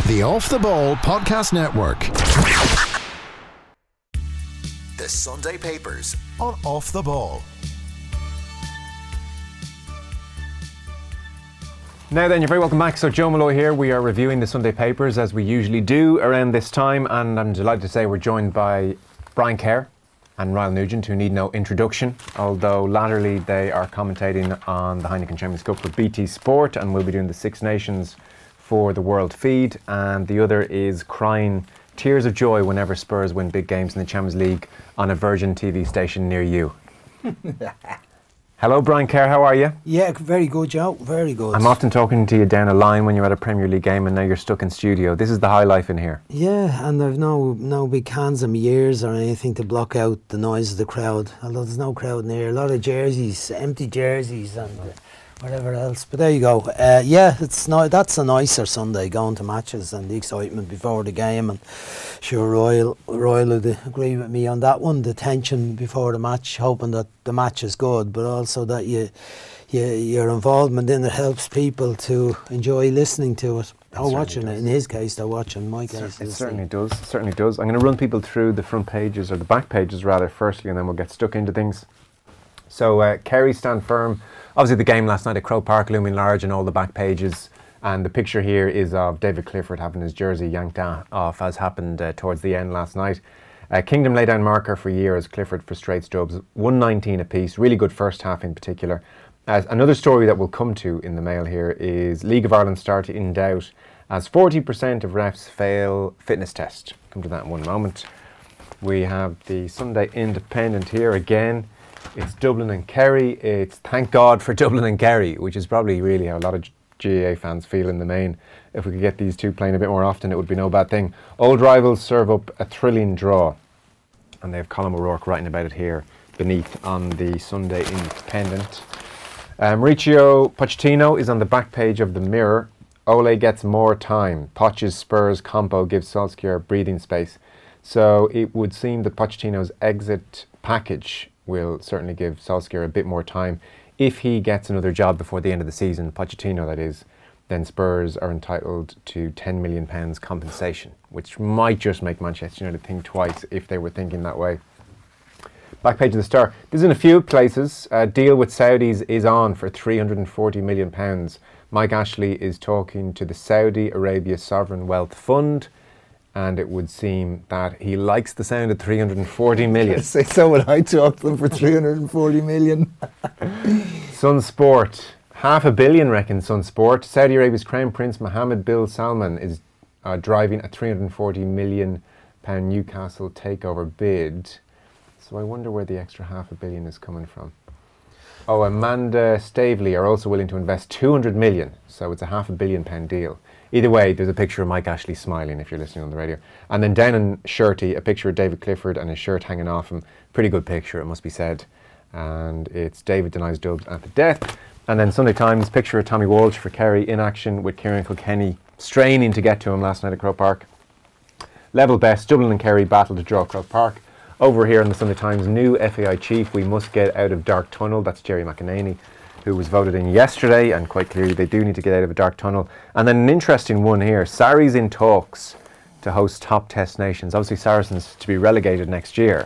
The Off the Ball Podcast Network. The Sunday Papers On Off the Ball. Now then, you're very welcome back. So Joe Malloy here. We are reviewing the Sunday Papers as we usually do around this time, and I'm delighted to say we're joined by Brian Kerr and Ryle Nugent, who need no introduction, although latterly they are commentating on the Heineken Champions Cup for BT Sport and will be doing the Six Nations for the World Feed, and the other is crying tears of joy whenever Spurs win big games in the Champions League on a Virgin TV station near you. Hello, Brian Kerr, how are you? Yeah, very good, Joe, very good. I'm often talking to you down a line when you're at a Premier League game, and now you're stuck in studio. This is the high life in here. Yeah, and I've no big cans in my ears or anything to block out the noise of the crowd, although there's no crowd in here. A lot of jerseys, empty jerseys and whatever else. But there you go. Yeah, that's a nicer Sunday, going to matches and the excitement before the game. And sure, Royal would agree with me on that one. The tension before the match, hoping that the match is good, but also that your involvement in it helps people to enjoy listening to it. Or watching it. In his case, they're watching. In my case, it certainly does. Certainly does. I'm going to run people through the front pages, or the back pages rather, firstly, and then we'll get stuck into things. So Kerry stand firm. Obviously the game last night at Croke Park looming large on all the back pages, and the picture here is of David Clifford having his jersey yanked off, as happened towards the end last night. Kingdom lay down marker for years. Clifford frustrates Dubs, 119 apiece, really good first half in particular. Another story that we'll come to in the Mail here is League of Ireland start in doubt as 40% of refs fail fitness test. Come to that in one moment. We have the Sunday Independent here again. It's Dublin and Kerry. It's thank God for Dublin and Kerry, which is probably really how a lot of GAA fans feel in the main. If we could get these two playing a bit more often, it would be no bad thing. Old rivals serve up a thrilling draw. And they have Colin O'Rourke writing about it here beneath on the Sunday Independent. Mauricio Pochettino is on the back page of the Mirror. Ole gets more time. Poch's Spurs compo gives Solskjaer breathing space. So it would seem that Pochettino's exit package will certainly give Solskjaer a bit more time. If he gets another job before the end of the season, Pochettino that is, then Spurs are entitled to £10 million compensation, which might just make Manchester United think twice if they were thinking that way. Back page of the Star. This is in a few places. A deal with Saudis is on for £340 million. Mike Ashley is talking to the Saudi Arabia Sovereign Wealth Fund, and it would seem that he likes the sound of 340 million. So would I talk to them for 340 million. Sun Sport, £500 million reckons Sun Sport. Saudi Arabia's Crown Prince Mohammed bin Salman is driving a £340 million Newcastle takeover bid. So I wonder where the extra £500 million is coming from. Oh, Amanda Stavely are also willing to invest 200 million, so it's a £500 million deal. Either way, there's a picture of Mike Ashley smiling if you're listening on the radio. And then down in Shirty, a picture of David Clifford and his shirt hanging off him. Pretty good picture, it must be said. And it's David denies Dubs at the death. And then Sunday Times, picture of Tommy Walsh for Kerry in action with Kieran Kilkenny straining to get to him last night at Croke Park. Level best, Dublin and Kerry battle to draw Croke Park. Over here in the Sunday Times, new FAI chief, we must get out of dark tunnel. That's Jerry McEnany, who was voted in yesterday, and quite clearly they do need to get out of a dark tunnel. And then an interesting one here, Sarries in talks to host top Test nations. Obviously Saracens to be relegated next year.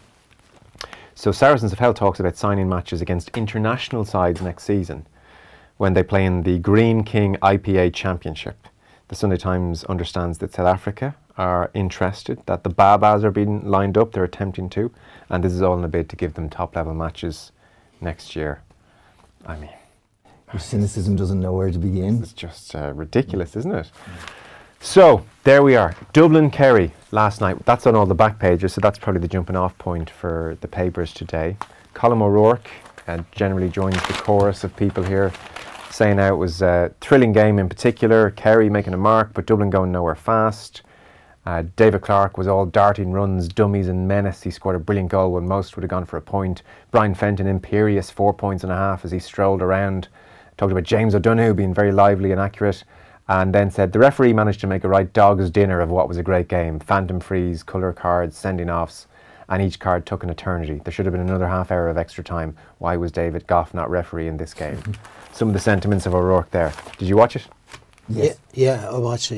So Saracens have held talks about signing matches against international sides next season when they play in the Green King IPA Championship. The Sunday Times understands that South Africa are interested, that the Babas are being lined up, they're attempting to, and this is all in a bid to give them top level matches next year. I mean, your cynicism doesn't know where to begin. It's just ridiculous, isn't it? So, there we are. Dublin Kerry last night. That's on all the back pages, so that's probably the jumping off point for the papers today. Colin O'Rourke generally joins the chorus of people here saying how it was a thrilling game in particular. Kerry making a mark, but Dublin going nowhere fast. David Clarke was all darting runs, dummies and menace. He scored a brilliant goal when most would have gone for a point. Brian Fenton, imperious 4.5 points as he strolled around. Talked about James O'Donoghue being very lively and accurate. And then said the referee managed to make a right dog's dinner of what was a great game. Phantom freeze, colour cards, sending offs, and each card took an eternity. There should have been another half hour of extra time. Why was David Goff not referee in this game? Some of the sentiments of O'Rourke there. Did you watch it? Yes. Yeah, I watched it, yeah.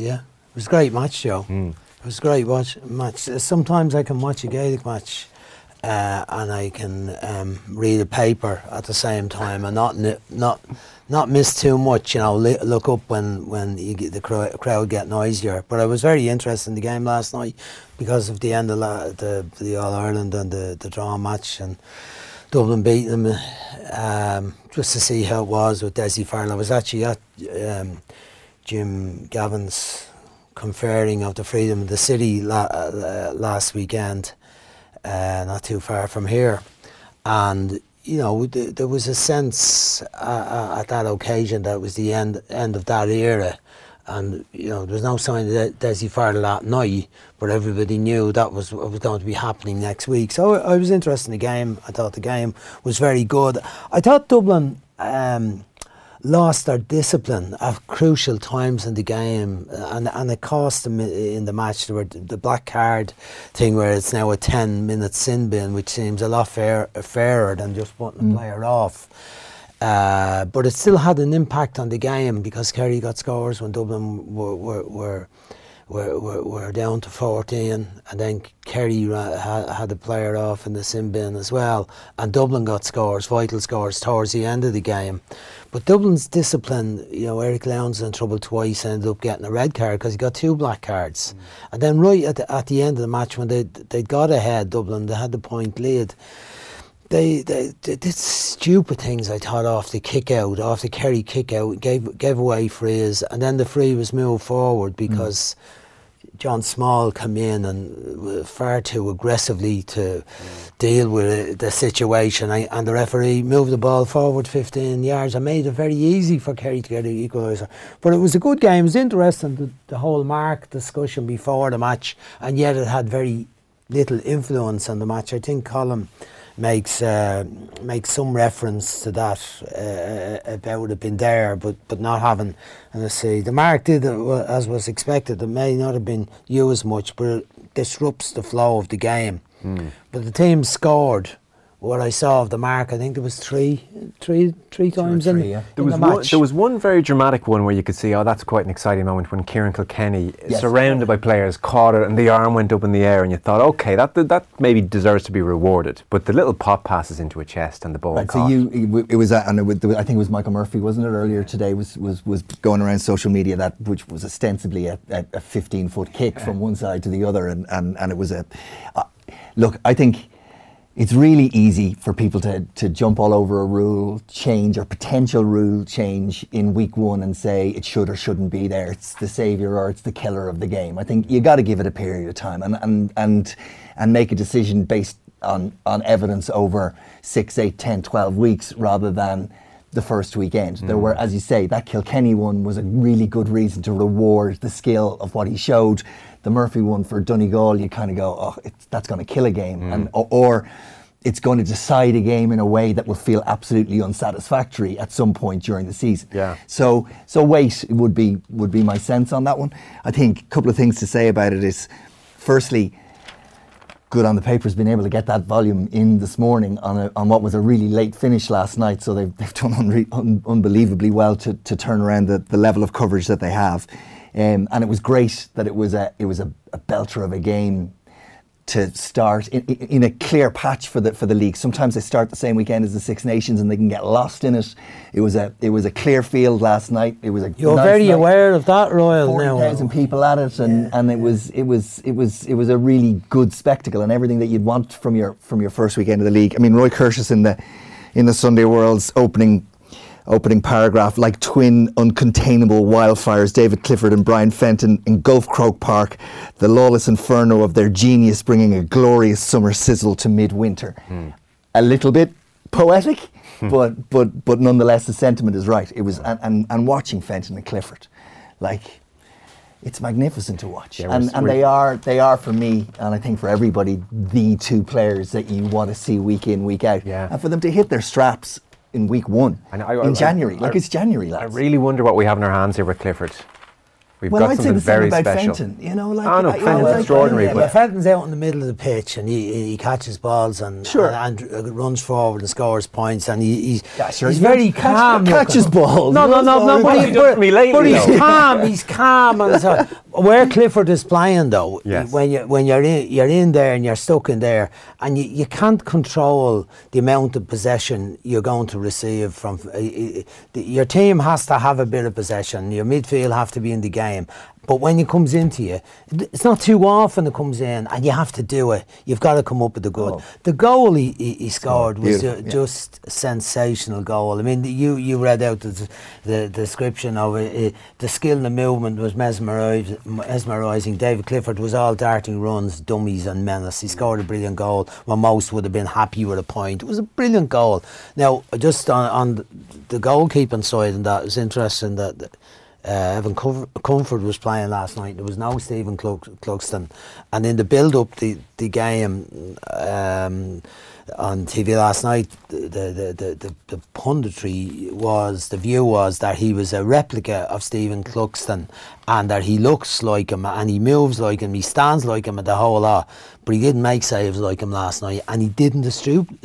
was a great match, Joe. It was a great match. Sometimes I can watch a Gaelic match and I can read a paper at the same time and not miss too much. You know, look up when you get the crowd get noisier. But I was very interested in the game last night because of the end of the All Ireland and the draw match, and Dublin beating them. Just to see how it was with Desi Farrell. I was actually at Jim Gavin's conferring of the freedom of the city last weekend, not too far from here, and you know there was a sense at that occasion that it was the end of that era, and you know there was no sign of Desi Farrell that night, but everybody knew that was what was going to be happening next week. So I was interested in the game. I thought the game was very good. I thought Dublin lost their discipline at crucial times in the game, and it cost them in the match. There were the black card thing where it's now a 10-minute sin bin, which seems a lot fairer than just putting a player off. But it still had an impact on the game because Kerry got scores when Dublin were down to 14, and then Kerry had a player off in the sin bin as well, and Dublin got scores, vital scores, towards the end of the game. But Dublin's discipline, you know, Eric Lowndes in trouble twice, ended up getting a red card because he got 2 black cards. And then right at the end of the match, when they'd got ahead, Dublin, they had the point lead, they did stupid things, I thought, off the Kerry kick out, gave away frees, and then the free was moved forward because John Small came in and far too aggressively to deal with the situation, and the referee moved the ball forward 15 yards and made it very easy for Kerry to get an equaliser. But it was a good game. It was interesting, the whole mark discussion before the match, and yet it had very little influence on the match. I think Colin makes some reference to that about it being there, but not having. And I say the mark did as was expected. It may not have been used much, but it disrupts the flow of the game. But the team scored. What I saw of the mark, I think there was three times in the match. There was one very dramatic one where you could see, that's quite an exciting moment when Kieran Kilkenny, surrounded by players, caught it and the arm went up in the air, and you thought, okay, that maybe deserves to be rewarded. But the little pop passes into a chest and the ball caught. So it was, I think it was Michael Murphy, wasn't it, earlier today, was going around social media, which was ostensibly a 15-foot kick from one side to the other, and it was look, I think it's really easy for people to jump all over a rule change or potential rule change in week one and say it should or shouldn't be there. It's the saviour or it's the killer of the game. I think you got to give it a period of time and make a decision based on evidence over 6, 8, 10, 12 weeks rather than the first weekend. There were, as you say, that Kilkenny one was a really good reason to reward the skill of what he showed. The Murphy one for Donegal, you kind of go, that's going to kill a game, or it's going to decide a game in a way that will feel absolutely unsatisfactory at some point during the season. Yeah. So wait would be my sense on that one. I think a couple of things to say about it is, firstly, good on the papers being able to get that volume in this morning on what was a really late finish last night. So they've done unbelievably well to turn around the level of coverage that they have. And it was great that it was a belter of a game to start in a clear patch for the league. Sometimes they start the same weekend as the Six Nations and they can get lost in it. It was a clear field last night. It was a You're nice very night. aware of that, Royal. 40,000 people at it, and it was a really good spectacle and everything that you'd want from your first weekend of the league. I mean, Roy Curtis in the Sunday World's opening paragraph, like twin uncontainable wildfires, David Clifford and Brian Fenton engulf Croke Park, the lawless inferno of their genius bringing a glorious summer sizzle to midwinter. A little bit poetic, but nonetheless the sentiment is right. It was and watching Fenton and Clifford, like, it's magnificent to watch. Yeah, and they are for me, and I think for everybody, the two players that you want to see week in, week out. Yeah. And for them to hit their straps in week one, in January. It's January, lads. I really wonder what we have in our hands here with Clifford. We've Well, got I'd say something the same very about special. Fenton. You know, like Oh, no, Fenton's extraordinary, Yeah, but- but Fenton's out in the middle of the pitch and he catches balls and, Sure. and runs forward and scores points and he's sure, he's he very calm. catches looking. balls. No, Runs forward. What's he done for me lately, but he's though? calm. He's calm. And so, where Clifford is playing though, Yes. when you're in there and you're stuck in there and you can't control the amount of possession you're going to receive from your team has to have a bit of possession. Your midfield have to be in the game. But when it comes into you, it's not too often it comes in, and you have to do it. You've got to come up with the good. Oh. The goal he scored was beautiful, yeah. just a sensational goal. I mean, you read out the description of it. The skill and the movement was mesmerising. David Clifford was all darting runs, dummies and menace. He scored a brilliant goal when most would have been happy with a point. It was a brilliant goal. Now, just on the goalkeeping side, and that, it's interesting that Evan Comfort was playing last night. There was no Stephen Cluxton, and in the build-up the game on TV last night, the punditry was, the view was that he was a replica of Stephen Cluxton, and that he looks like him and he moves like him, he stands like him at the whole lot, but he didn't make saves like him last night, and he didn't distribute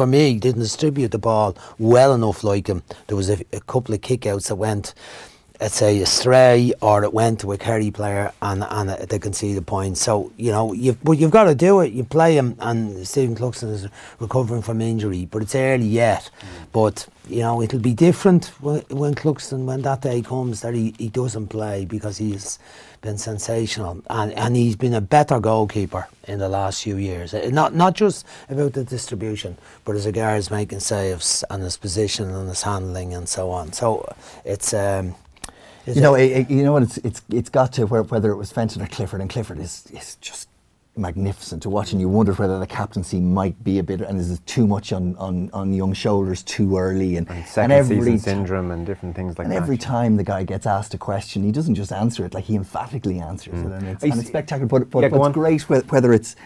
the ball well enough like him. There was a couple of kick-outs that went, let's say, astray, or it went to a Kerry player and they can see the point. So, you know, you've got to do it. You play him, and Stephen Cluxton is recovering from injury, but it's early yet. But, you know, it'll be different when Cluxton, when that day comes, that he doesn't play, because he's been sensational, and he's been a better goalkeeper in the last few years. Not just about the distribution, but as regards making saves and his position and his handling and so on. So it's you know what, it's got to whether it was Fenton or Clifford, and Clifford is just magnificent to watch, and you wondered whether the captaincy might be a bit, and is it too much on young shoulders too early, and second season syndrome and different things like that. And every time the guy gets asked a question, he doesn't just answer it, like he emphatically answers it, and it's spectacular. But what's great, whether it's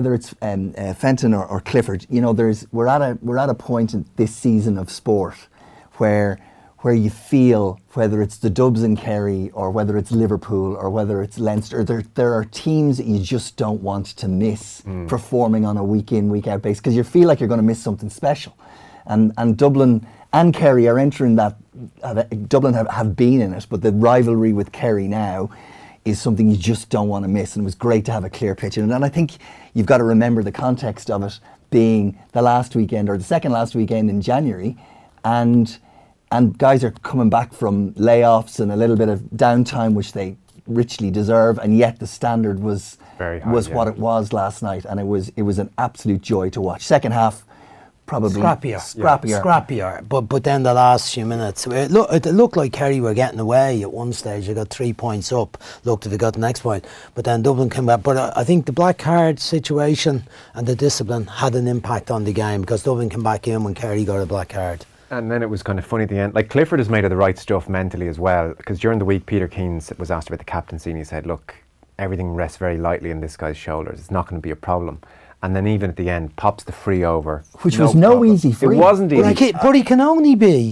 Fenton or Clifford, you know, we're at a point in this season of sport where you feel, whether it's the Dubs and Kerry, or whether it's Liverpool, or whether it's Leinster, there are teams that you just don't want to miss performing on a week in, week out basis, because you feel like you're going to miss something special. And Dublin and Kerry are entering that. Dublin have been in it, but the rivalry with Kerry now is something you just don't want to miss. And it was great to have a clear pitch. And I think you've got to remember the context of it being the last weekend, or the second last weekend in January, and guys are coming back from layoffs and a little bit of downtime, which they richly deserve, and yet the standard was very high, what it was last night, and it was an absolute joy to watch. Second half, probably scrappier. But then the last few minutes, it looked like Kerry were getting away at one stage. They got 3 points up. Looked if they got the next point, but then Dublin came back. But I think the black card situation and the discipline had an impact on the game, because Dublin came back in when Kerry got a black card. And then it was kind of funny at the end. Like, Clifford is made of the right stuff mentally as well, because during the week Peter Keane was asked about the captaincy, and he said, look, everything rests very lightly on this guy's shoulders. It's not going to be a problem. And then even at the end, pops the free over, which was no easy free. It wasn't easy. But he can only be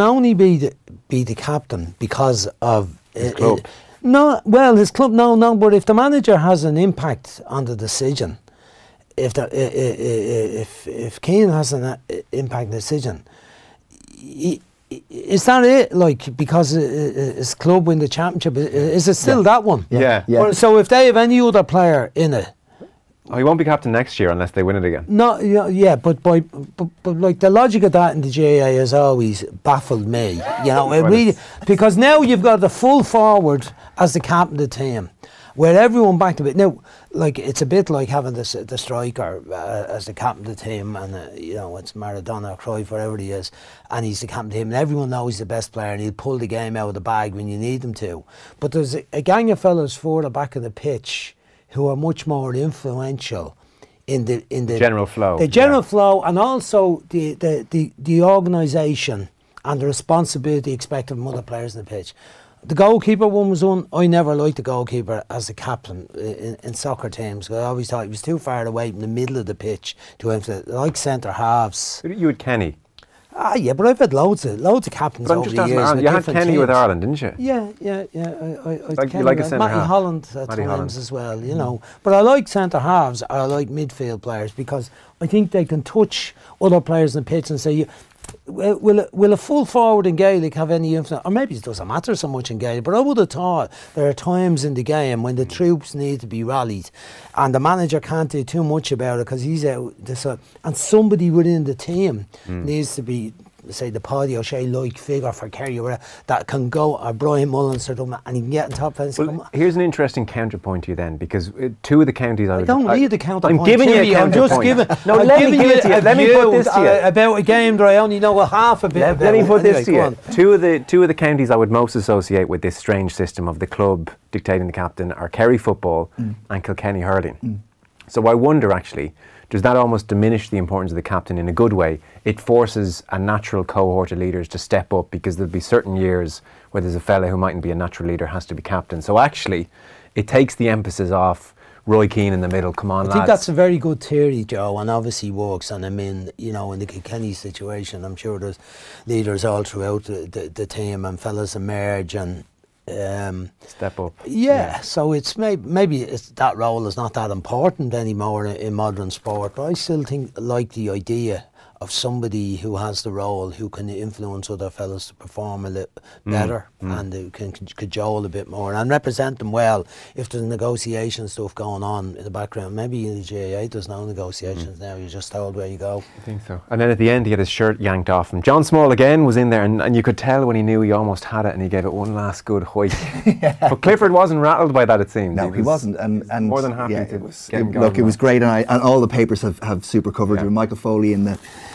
the captain because of his club. His club. No. But if the manager has an impact on the decision, if Keane has an impact on the decision, is that it? Like, because his club win the championship, is it still that one? Yeah. Well, so if they have any other player in it, he won't be captain next year unless they win it again. No, but like the logic of that in the GAA has always baffled me. You know, it really, because now you've got the full forward as the captain of the team, where everyone back to it. Now, like, it's a bit like having the striker as the captain of the team, and you know, it's Maradona or Cruyff, whatever he is, and he's the captain of the team, and everyone knows he's the best player, and he'll pull the game out of the bag when you need him to. But there's a gang of fellas further back of the pitch who are much more influential in the general flow. The general flow, and also the organisation and the responsibility expected from other players in the pitch. The goalkeeper one was on. I never liked the goalkeeper as a captain in soccer teams. I always thought he was too far away from the middle of the pitch to influence, like centre halves. You had Kenny. Yeah, but I've had loads of captains But I'm over just the asking, years. Ireland. with You had different Kenny with teams. Ireland, didn't you? Yeah. You like a centre Matty half? Holland at Matty times Holland. as well, you know. But I like centre halves. I like midfield players because I think they can touch other players in the pitch and say, will a full forward in Gaelic have any influence? Or maybe it doesn't matter so much in Gaelic, but I would have thought there are times in the game when the troops need to be rallied and the manager can't do too much about it because he's out. And somebody within the team needs to be, say, the Paddy O'Shea-like figure for Kerry or whatever, that can go, or Brian Mullins or something, and he can get in top fence. Well, here's an interesting counterpoint to you then, because two of the counties I don't need the counterpoint. I'm giving you a I'm counterpoint. just giving. No, I'm let me giving give it to you. Let me put this to you. About a game that I only know a half a bit about. Let me put this to Anyway, you. Two of the counties I would most associate with this strange system of the club dictating the captain are Kerry football and Kilkenny hurling. So I wonder, actually, does that almost diminish the importance of the captain in a good way? It forces a natural cohort of leaders to step up, because there'll be certain years where there's a fella who mightn't be a natural leader has to be captain. So actually, it takes the emphasis off Roy Keane in the middle. Come on, lads. I think that's a very good theory, Joe, and obviously works. And I mean, you know, in the Kilkenny situation, I'm sure there's leaders all throughout the team, and fellas emerge and step up. Yeah, so it's maybe it's that role is not that important anymore in modern sport, but I still like the idea of somebody who has the role, who can influence other fellas to perform a little better and who can cajole a bit more and represent them well. If there's negotiation stuff going on in the background, maybe in the GAA there's no negotiations now, you're just told where you go. I think so. And then at the end he had his shirt yanked off him. John Small again was in there, and you could tell when he knew he almost had it, and he gave it one last good hoik. But Clifford wasn't rattled by that, it seems. No, he wasn't, and more than happy to it was, get him look, going. it was great, and all the papers have super coverage with Michael Foley in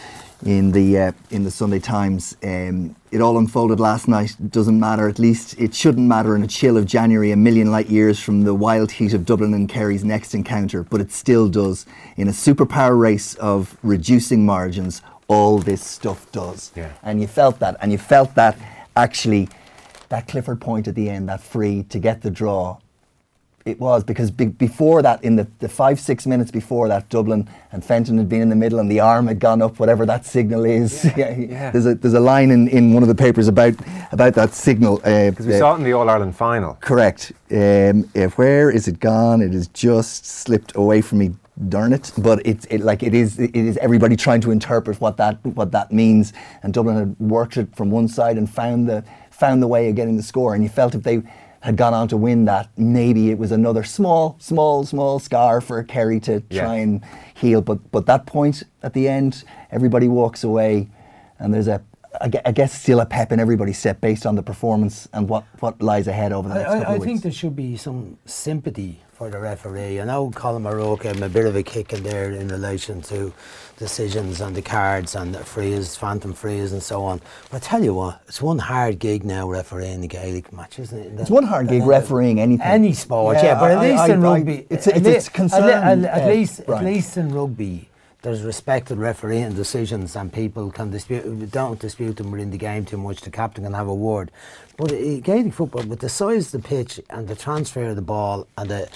the Sunday Times. It all unfolded last night. It doesn't matter, at least it shouldn't matter in a chill of January, a million light years from the wild heat of Dublin and Kerry's next encounter, but it still does. In a superpower race of reducing margins, all this stuff does. Yeah. And you felt that actually, that Clifford point at the end, that free to get the draw, it was because before that, in the 5-6 minutes before that, Dublin and Fenton had been in the middle and the arm had gone up, whatever that signal is. Yeah. There's a line in one of the papers about that signal. Because we saw it in the All-Ireland final. Correct. Where is it gone? It has just slipped away from me. Darn it! But it is everybody trying to interpret what that means. And Dublin had worked it from one side and found the way of getting the score. And you felt if they had gone on to win that, maybe it was another small scar for Kerry to try and heal. But that point at the end, everybody walks away, and there's I guess still a pep in everybody's step based on the performance and what lies ahead over the next couple of weeks. I think there should be some sympathy for the referee. I know Colin O'Rourke gave him a bit of a kick in there in relation to decisions and the cards and the frees, phantom frees and so on. But I tell you what, it's one hard gig now refereeing the Gaelic match, isn't it? It's one hard gig refereeing anything. Any sport, yeah, but at least in rugby, it's concerned. At least in rugby, there's respected refereeing decisions, and people can don't dispute them within the game too much. The captain can have a word. But Gaelic football, with the size of the pitch and the transfer of the ball and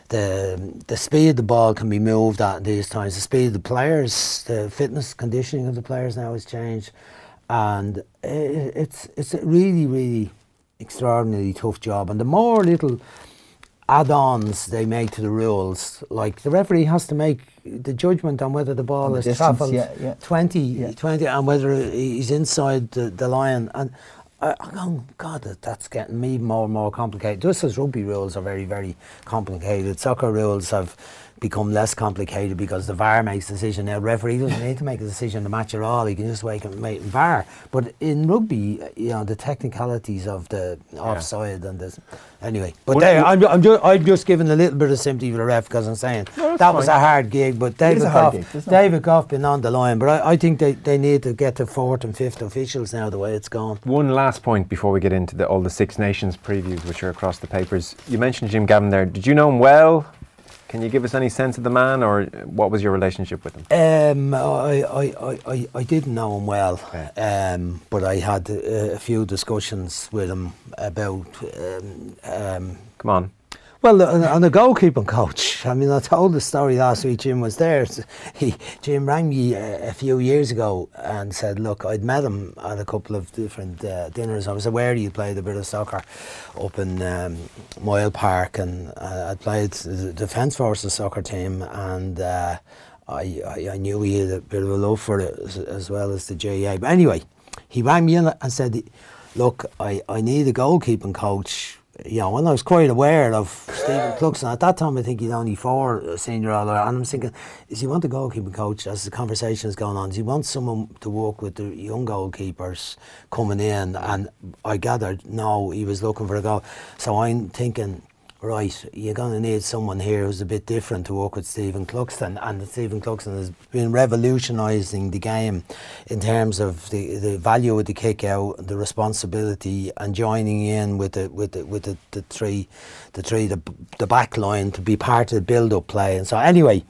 the speed the ball can be moved at these times, the speed of the players, the fitness conditioning of the players now has changed, and it's a really, really extraordinarily tough job. And the more little add-ons they make to the rules, like the referee has to make the judgment on whether the ball has travelled 20 and whether he's inside the line, and I'm going, God, that's getting me more and more complicated. Just as rugby rules are very, very complicated, soccer rules have become less complicated because the VAR makes a decision. Now, the referee doesn't need to make a decision in the match at all. He can just wait and wait in VAR. But in rugby, you know, the technicalities of the offside and this. Anyway, but I'm just giving a little bit of sympathy for the ref because I'm saying that was a hard gig. But David Goff been on the line. But I think they need to get to 4th and 5th officials now, the way it's gone. One last point before we get into all the Six Nations previews, which are across the papers. You mentioned Jim Gavin there. Did you know him well? Can you give us any sense of the man, or what was your relationship with him? I didn't know him well, but I had a few discussions with him about. Come on. Well, on the goalkeeping coach, I mean, I told the story last week. Jim was there. Jim rang me a few years ago and said, look, I'd met him at a couple of different dinners. I was aware he played a bit of soccer up in Moyle Park, and I played the Defence Forces soccer team, and I knew he had a bit of a love for it as well as the GAA. But anyway, he rang me in and said, look, I need a goalkeeping coach. You know, and I was quite aware of Stephen Cluxton. At that time, I think he'd only 4 senior all, and I'm thinking, is he want a goalkeeping coach as the conversation is going on? Does he want someone to work with the young goalkeepers coming in? And I gathered, no, he was looking for a goal. So I'm thinking, right, you're going to need someone here who's a bit different to work with Stephen Cluxton, and Stephen Cluxton has been revolutionising the game in terms of the value of the kick out, the responsibility, and joining in with the back line to be part of the build-up play. And so anyway,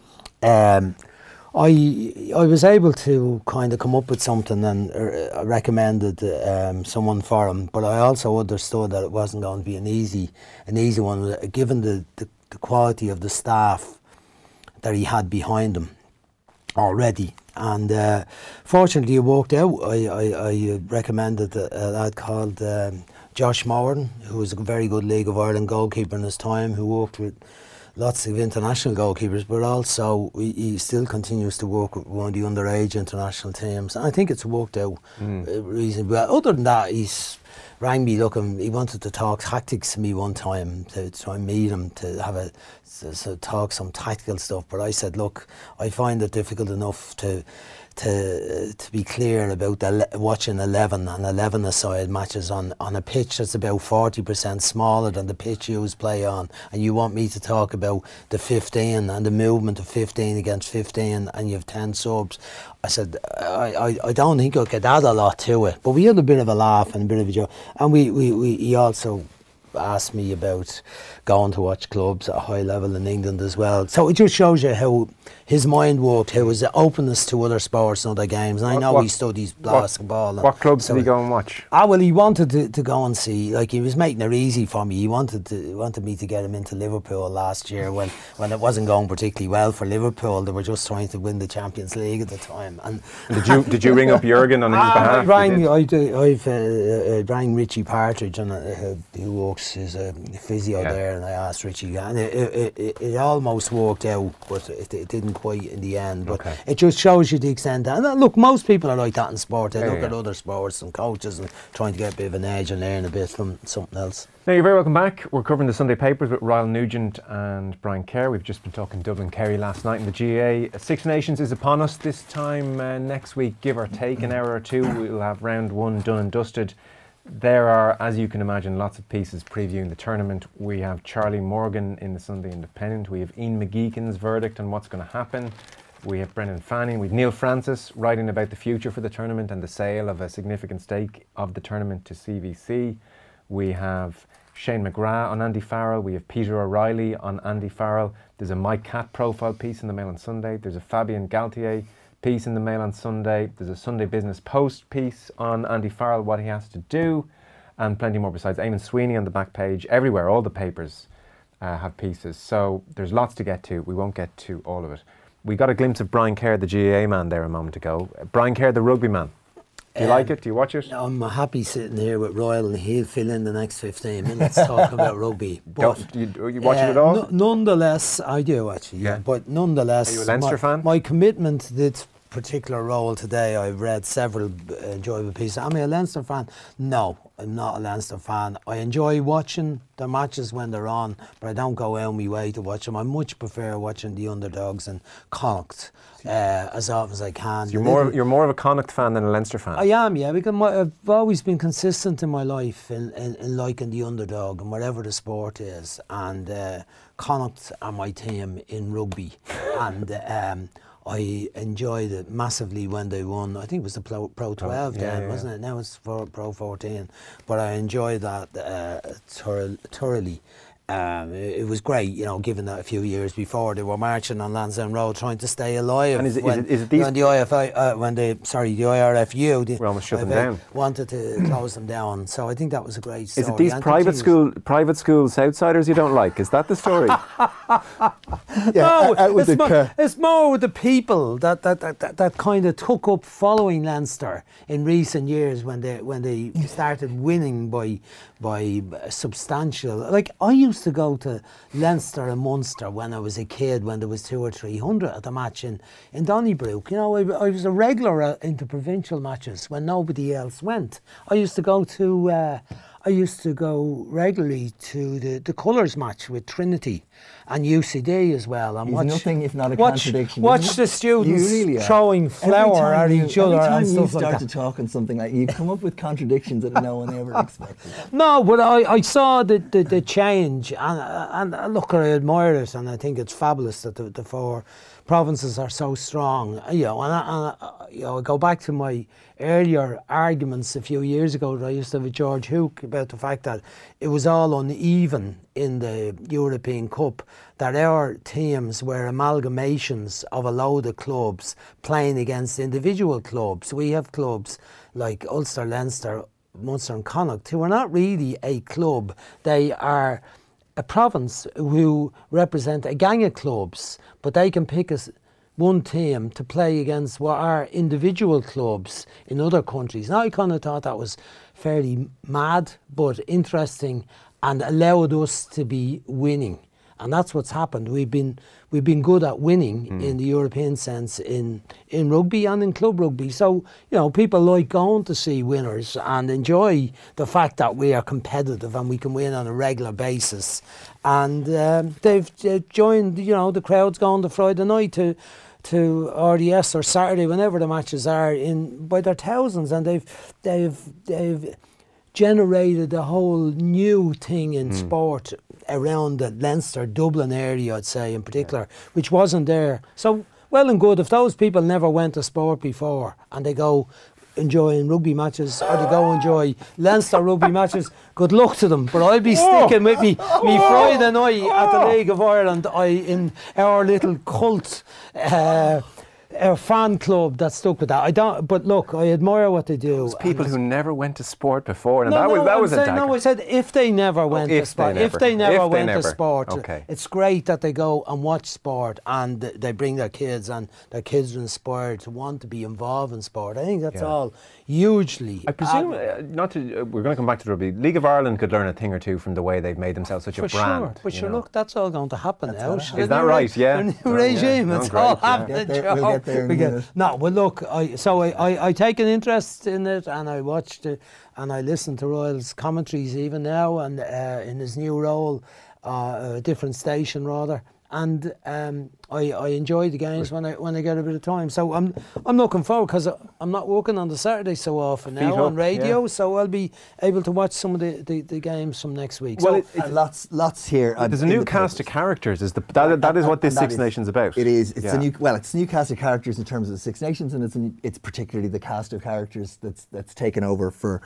I was able to kind of come up with something, and recommended someone for him, but I also understood that it wasn't going to be an easy one, given the quality of the staff that he had behind him already. And fortunately it worked out. I recommended a lad called Josh Moran, who was a very good League of Ireland goalkeeper in his time, who worked with lots of international goalkeepers, but also he still continues to work with one of the underage international teams. And I think it's worked out reasonably well. Other than that, he's rang me looking, he wanted to talk tactics to me one time, to try and meet him, to have to talk some tactical stuff. But I said, look, I find it difficult enough to be clear about watching 11 and 11-a-side matches on a pitch that's about 40% smaller than the pitch you play on, and you want me to talk about the 15 and the movement of 15 against 15, and you have 10 subs. I said, I don't think I could add a lot to it. But we had a bit of a laugh and a bit of a joke, and he also asked me about going to watch clubs at a high level in England as well. So it just shows you how his mind worked, how his openness to other sports and other games. And I know he studies basketball. What clubs did he go and watch? Well, he wanted to go and see, like, he was making it easy for me. He wanted me to get him into Liverpool last year when it wasn't going particularly well for Liverpool. They were just trying to win the Champions League at the time. And did you ring up Jurgen on his behalf? I rang Richie Partridge, who works as a physio there, and I asked Richie, and it almost worked out, but it didn't quite in the end. But it just shows you the extent. And look, most people are like that in sport. They look at other sports and coaches and trying to get a bit of an edge and learn a bit from something else. Now, you're very welcome back. We're covering the Sunday papers with Ryle Nugent and Brian Kerr. We've just been talking Dublin Kerry last night in the GAA. Six Nations is upon us this time next week, give or take an hour or two. We'll have round 1 done and dusted. There are, as you can imagine, lots of pieces previewing the tournament. We have Charlie Morgan in the Sunday Independent. We have Ian McGeechan's verdict on what's going to happen. We have Brendan Fanning. We have Neil Francis writing about the future for the tournament and the sale of a significant stake of the tournament to CVC. We have Shane McGrath on Andy Farrell. We have Peter O'Reilly on Andy Farrell. There's a Mike Catt profile piece in the Mail on Sunday. There's a Fabien Galtier piece in the Mail on Sunday. There's a Sunday Business Post piece on Andy Farrell, what he has to do, and plenty more besides. Eamon Sweeney on the back page. Everywhere, all the papers have pieces. So there's lots to get to. We won't get to all of it. We got a glimpse of Brian Kerr, the GAA man, there a moment ago. Brian Kerr, the rugby man. Do you like it? Do you watch it? I'm happy sitting here with Royal, and he'll fill in the next 15 minutes talking about rugby. But you watch it at all? Nonetheless, I do actually. Yeah. But nonetheless, are you a Leinster fan? My commitment to this particular role today, I've read several enjoyable pieces. Am I a Leinster fan? No, I'm not a Leinster fan. I enjoy watching the matches when they're on, but I don't go out my way to watch them. I much prefer watching the underdogs and Connacht as often as I can. So you're more of a Connacht fan than a Leinster fan? I am, yeah, because I've always been consistent in my life in liking the underdog and whatever the sport is. And Connacht are my team in rugby. And I enjoyed it massively when they won. I think it was the Pro 12 then, wasn't it? Now it's for Pro 14. But I enjoyed that thoroughly. It was great, given that a few years before they were marching on Lansdowne Road trying to stay alive. And is it these when the IRFU, we almost shut them down, wanted to close them down? So I think that was a great story. Is it these private schools outsiders you don't like? Is that the story? No, it's more with the people that kind of took up following Leinster in recent years when they started winning by substantial. Like, I used to go to Leinster and Munster when I was a kid, when there was 200 or 300 at the match in Donnybrook. I was a regular into provincial matches when nobody else went. I used to go regularly to the colours match with Trinity and UCD as well, and watch nothing if not a contradiction. Watch the students really throwing flour at each other and stuff like that. Every time you start to talk on something like you come up with contradictions that no one ever expected. No, but I saw the change, and look, I admire it, and I think it's fabulous that the four provinces are so strong. I go back to my earlier arguments a few years ago that I used to have with George Hook about the fact that it was all uneven in the European Cup, that our teams were amalgamations of a load of clubs playing against individual clubs. We have clubs like Ulster, Leinster, Munster and Connacht who are not really a club. They are a province who represent a gang of clubs, but they can pick one team to play against what are individual clubs in other countries. Now, I kind of thought that was fairly mad, but interesting, and allowed us to be winning. And that's what's happened. We've been good at winning in the European sense in rugby and in club rugby. So, people like going to see winners and enjoy the fact that we are competitive and we can win on a regular basis. And they've joined, the crowds going to Friday night to RDS or Saturday, whenever the matches are, by their thousands, and they've generated a whole new thing in sport around the Leinster, Dublin area, I'd say in particular, which wasn't there. So, well and good, if those people never went to sport before and they go enjoying rugby matches or they go enjoy Leinster rugby matches, good luck to them. But I'll be sticking with me Friday night at the League of Ireland in our little cult our fan club that stuck with that. But look, I admire what they do. Those people who never went to sport before, and that was a dagger. No, I said if they never went to sport. If they never went to sport, okay. It's great that they go and watch sport and they bring their kids, and their kids are inspired to want to be involved in sport. I think that's all hugely. I presume, we're going to come back to rugby. League of Ireland could learn a thing or two from the way they've made themselves such a brand. But sure, look, that's all going to happen now. Is that right? Yeah. The new regime, it's all happening. We'll get there in a minute. No, well, look, I take an interest in it, and I watched it, and I listen to Royal's commentaries even now, and in his new role, a different station rather. And I enjoy the games when I get a bit of time. So I'm looking forward, because I'm not working on the Saturday so often now on radio, so I'll be able to watch some of the games from next week. Well, lots here. There's a new cast of characters. That is what this Six Nations about. It is. It's a new cast of characters in terms of the Six Nations, and it's particularly the cast of characters that's taken over for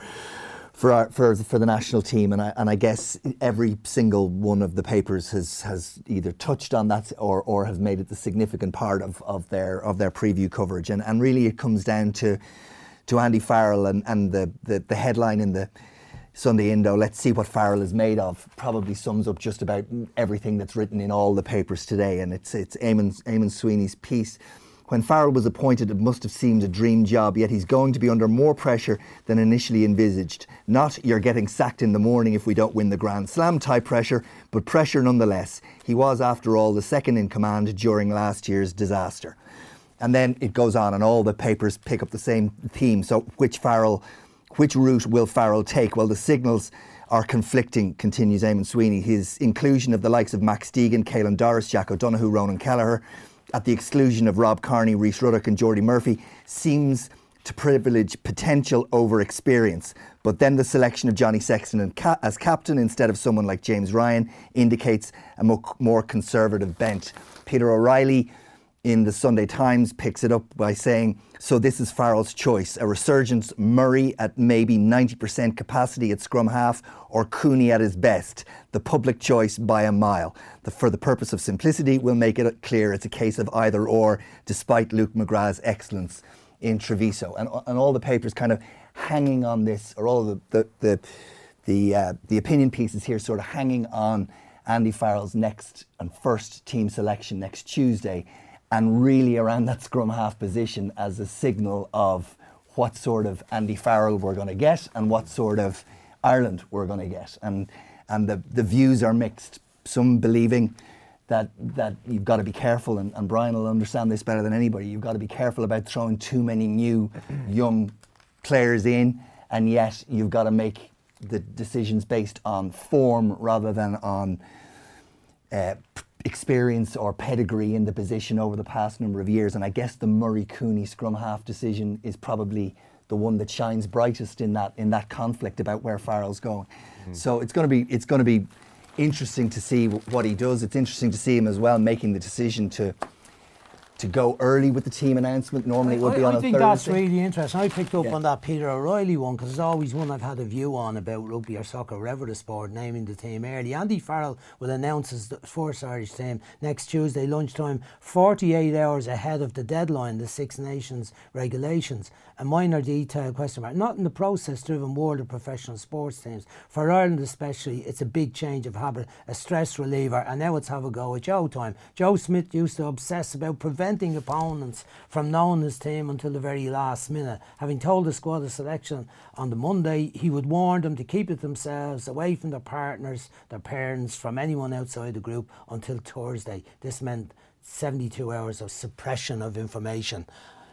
the national team, and I guess every single one of the papers has either touched on that or have made it the significant part of their preview coverage, and really it comes down to Andy Farrell and the headline in the Sunday Indo, "Let's see what Farrell is made of," probably sums up just about everything that's written in all the papers today, and it's Eamon Sweeney's piece. "When Farrell was appointed, it must have seemed a dream job, yet he's going to be under more pressure than initially envisaged. Not, you're getting sacked in the morning if we don't win the Grand Slam type pressure, but pressure nonetheless. He was, after all, the second in command during last year's disaster." And then it goes on, and all the papers pick up the same theme. So which route will Farrell take? Well, the signals are conflicting, continues Eamon Sweeney. His inclusion of the likes of Max Deegan, Caelan Doris, Jack O'Donoghue, Ronan Kelleher, at the exclusion of Rob Kearney, Rhys Ruddock and Geordie Murphy, seems to privilege potential over experience. But then the selection of Johnny Sexton as captain instead of someone like James Ryan indicates a more conservative bent. Peter O'Reilly in the Sunday Times picks it up by saying, so this is Farrell's choice, a resurgent Murray at maybe 90% capacity at scrum half or Cooney at his best, the public choice by a mile. For the purpose of simplicity, we'll make it clear it's a case of either or, despite Luke McGrath's excellence in Treviso. And all the papers kind of hanging on this, or all the opinion pieces here sort of hanging on Andy Farrell's next and first team selection next Tuesday, and really around that scrum half position as a signal of what sort of Andy Farrell we're going to get and what sort of Ireland we're going to get. And the views are mixed. Some believing that you've got to be careful, and Brian will understand this better than anybody, you've got to be careful about throwing too many new young players in, and yet you've got to make the decisions based on form rather than on experience or pedigree in the position over the past number of years. And I guess the Murray-Cooney scrum half decision is probably the one that shines brightest in that conflict about where Farrell's going. So it's going to be interesting to see what he does. It's interesting to see him as well making the decision to go early with the team announcement. Normally it would be on a Thursday. I think that's really interesting. I picked up on that Peter O'Reilly one, because it's always one I've had a view on about rugby or soccer, whatever the sport, naming the team early. Andy Farrell will announce his first Irish team next Tuesday lunchtime, 48 hours ahead of the deadline, the Six Nations regulations. A minor detail question mark. Not in the process-driven world of professional sports teams. For Ireland especially, it's a big change of habit, a stress reliever, and now it's have a go at Joe time. Joe Smith used to obsess about preventing opponents from knowing his team until the very last minute. Having told the squad of selection on the Monday, he would warn them to keep it themselves, away from their partners, their parents, from anyone outside the group until Thursday. This meant 72 hours of suppression of information.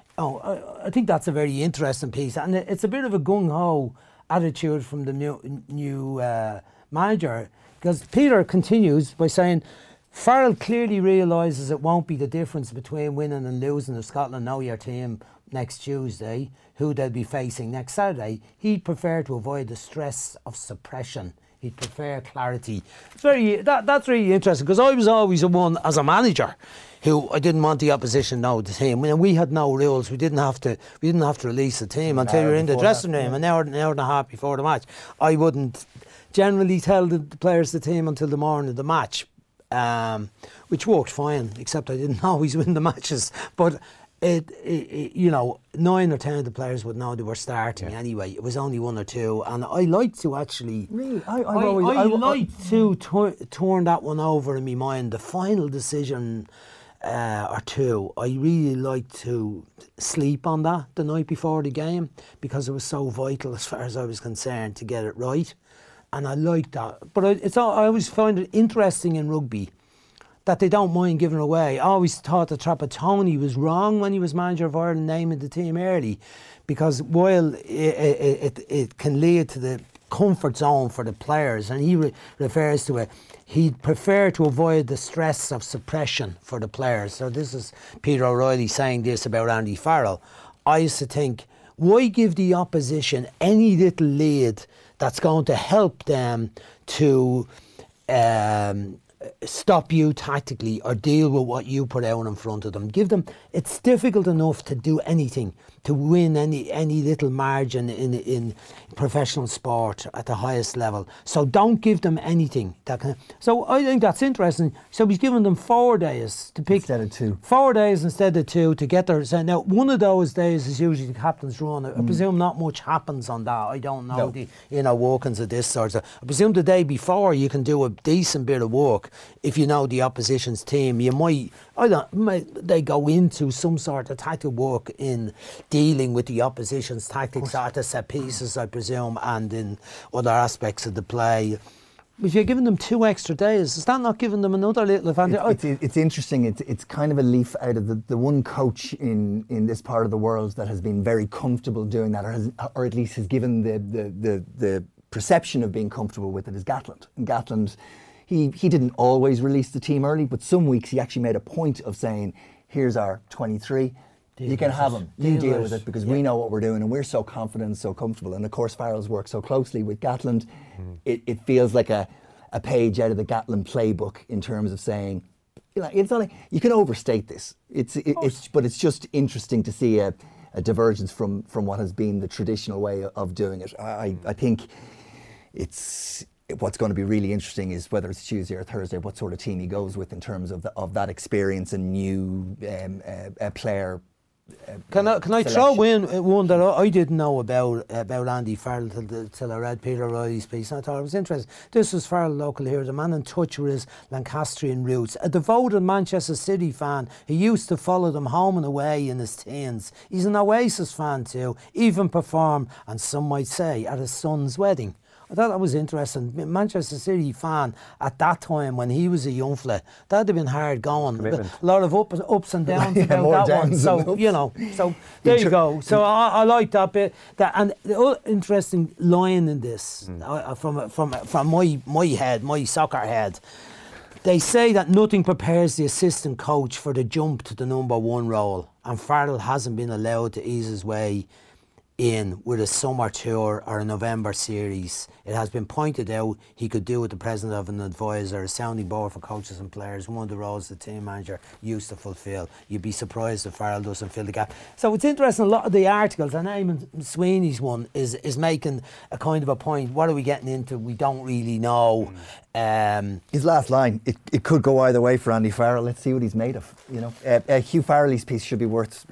I think that's a very interesting piece, and it's a bit of a gung-ho attitude from the new manager, because Peter continues by saying, Farrell clearly realises it won't be the difference between winning and losing if Scotland know your team next Tuesday, who they'll be facing next Saturday. He'd prefer to avoid the stress of suppression. He'd prefer clarity. It's that's really interesting, because I was always the one as a manager who I didn't want the opposition know the team. When we had no rules, we didn't have to release the team until you're in the dressing room, an hour and a half before the match. I wouldn't generally tell the players the team until the morning of the match, which worked fine, except I didn't always win the matches. But it 9 or 10 of the players would know they were starting anyway. It was only 1 or 2, and I like to actually I like to turn that one over in my mind. The final decision or two, I really like to sleep on that the night before the game, because it was so vital as far as I was concerned to get it right, and I like that. But I always find it interesting in rugby that they don't mind giving away. I always thought that Trapattoni was wrong when he was manager of Ireland naming the team early, because while it can lead to the comfort zone for the players, and he refers to it, he'd prefer to avoid the stress of suppression for the players. So this is Peter O'Reilly saying this about Andy Farrell. I used to think, why give the opposition any little lead that's going to help them to stop you tactically or deal with what you put out in front of them? Give them, it's difficult enough to do anything, to win any little margin in professional sport at the highest level. So don't give them anything that can. So I think that's interesting. So he's giving them 4 days to pick instead of 2. 4 days instead of 2 to get their. Now one of those days is usually the captain's run. I presume not much happens on that. I don't know the workings of this sort of. I presume the day before you can do a decent bit of work. If you know the opposition's team, you might they go into some sort of tactical work in dealing with the opposition's tactics at the set pieces, I presume, and in other aspects of the play. If you're giving them 2 extra days, is that not giving them another little advantage? It's interesting. It's kind of a leaf out of the one coach in this part of the world that has been very comfortable doing that, or at least has given the perception of being comfortable with it, is Gatland. And Gatland, he didn't always release the team early, but some weeks he actually made a point of saying, here's our 23, you can have them, you deal with it, because we know what we're doing and we're so confident and so comfortable. And of course Farrell's worked so closely with Gatland, it feels like a page out of the Gatland playbook in terms of saying, it's not. You can overstate this. But it's just interesting to see a divergence from what has been the traditional way of doing it. I think it's. What's going to be really interesting is whether it's Tuesday or Thursday, what sort of team he goes with in terms of that experience and new player. Can I throw in one that I didn't know about Andy Farrell till I read Peter O'Reilly's piece, and I thought it was interesting. This was Farrell local here, the man in touch with his Lancastrian roots, a devoted Manchester City fan. He used to follow them home and away in his teens. He's an Oasis fan too, even performed, and some might say, at his son's wedding. I thought that was interesting. Manchester City fan at that time when he was a young fella, that'd have been hard going. A lot of ups and downs about that one. So so there you go. So I like that bit. And the other interesting line in this, from my head, my soccer head. They say that nothing prepares the assistant coach for the jump to the number one role, and Farrell hasn't been allowed to ease his way in with a summer tour or a November series. It has been pointed out he could do with the president of an advisor, a sounding board for coaches and players, one of the roles the team manager used to fulfil. You'd be surprised if Farrell doesn't fill the gap. So it's interesting, a lot of the articles, and Eamon Sweeney's one is making a kind of a point. What are we getting into? We don't really know. His last line, it could go either way for Andy Farrell. Let's see what he's made of. Hugh Farrelly's piece should be worth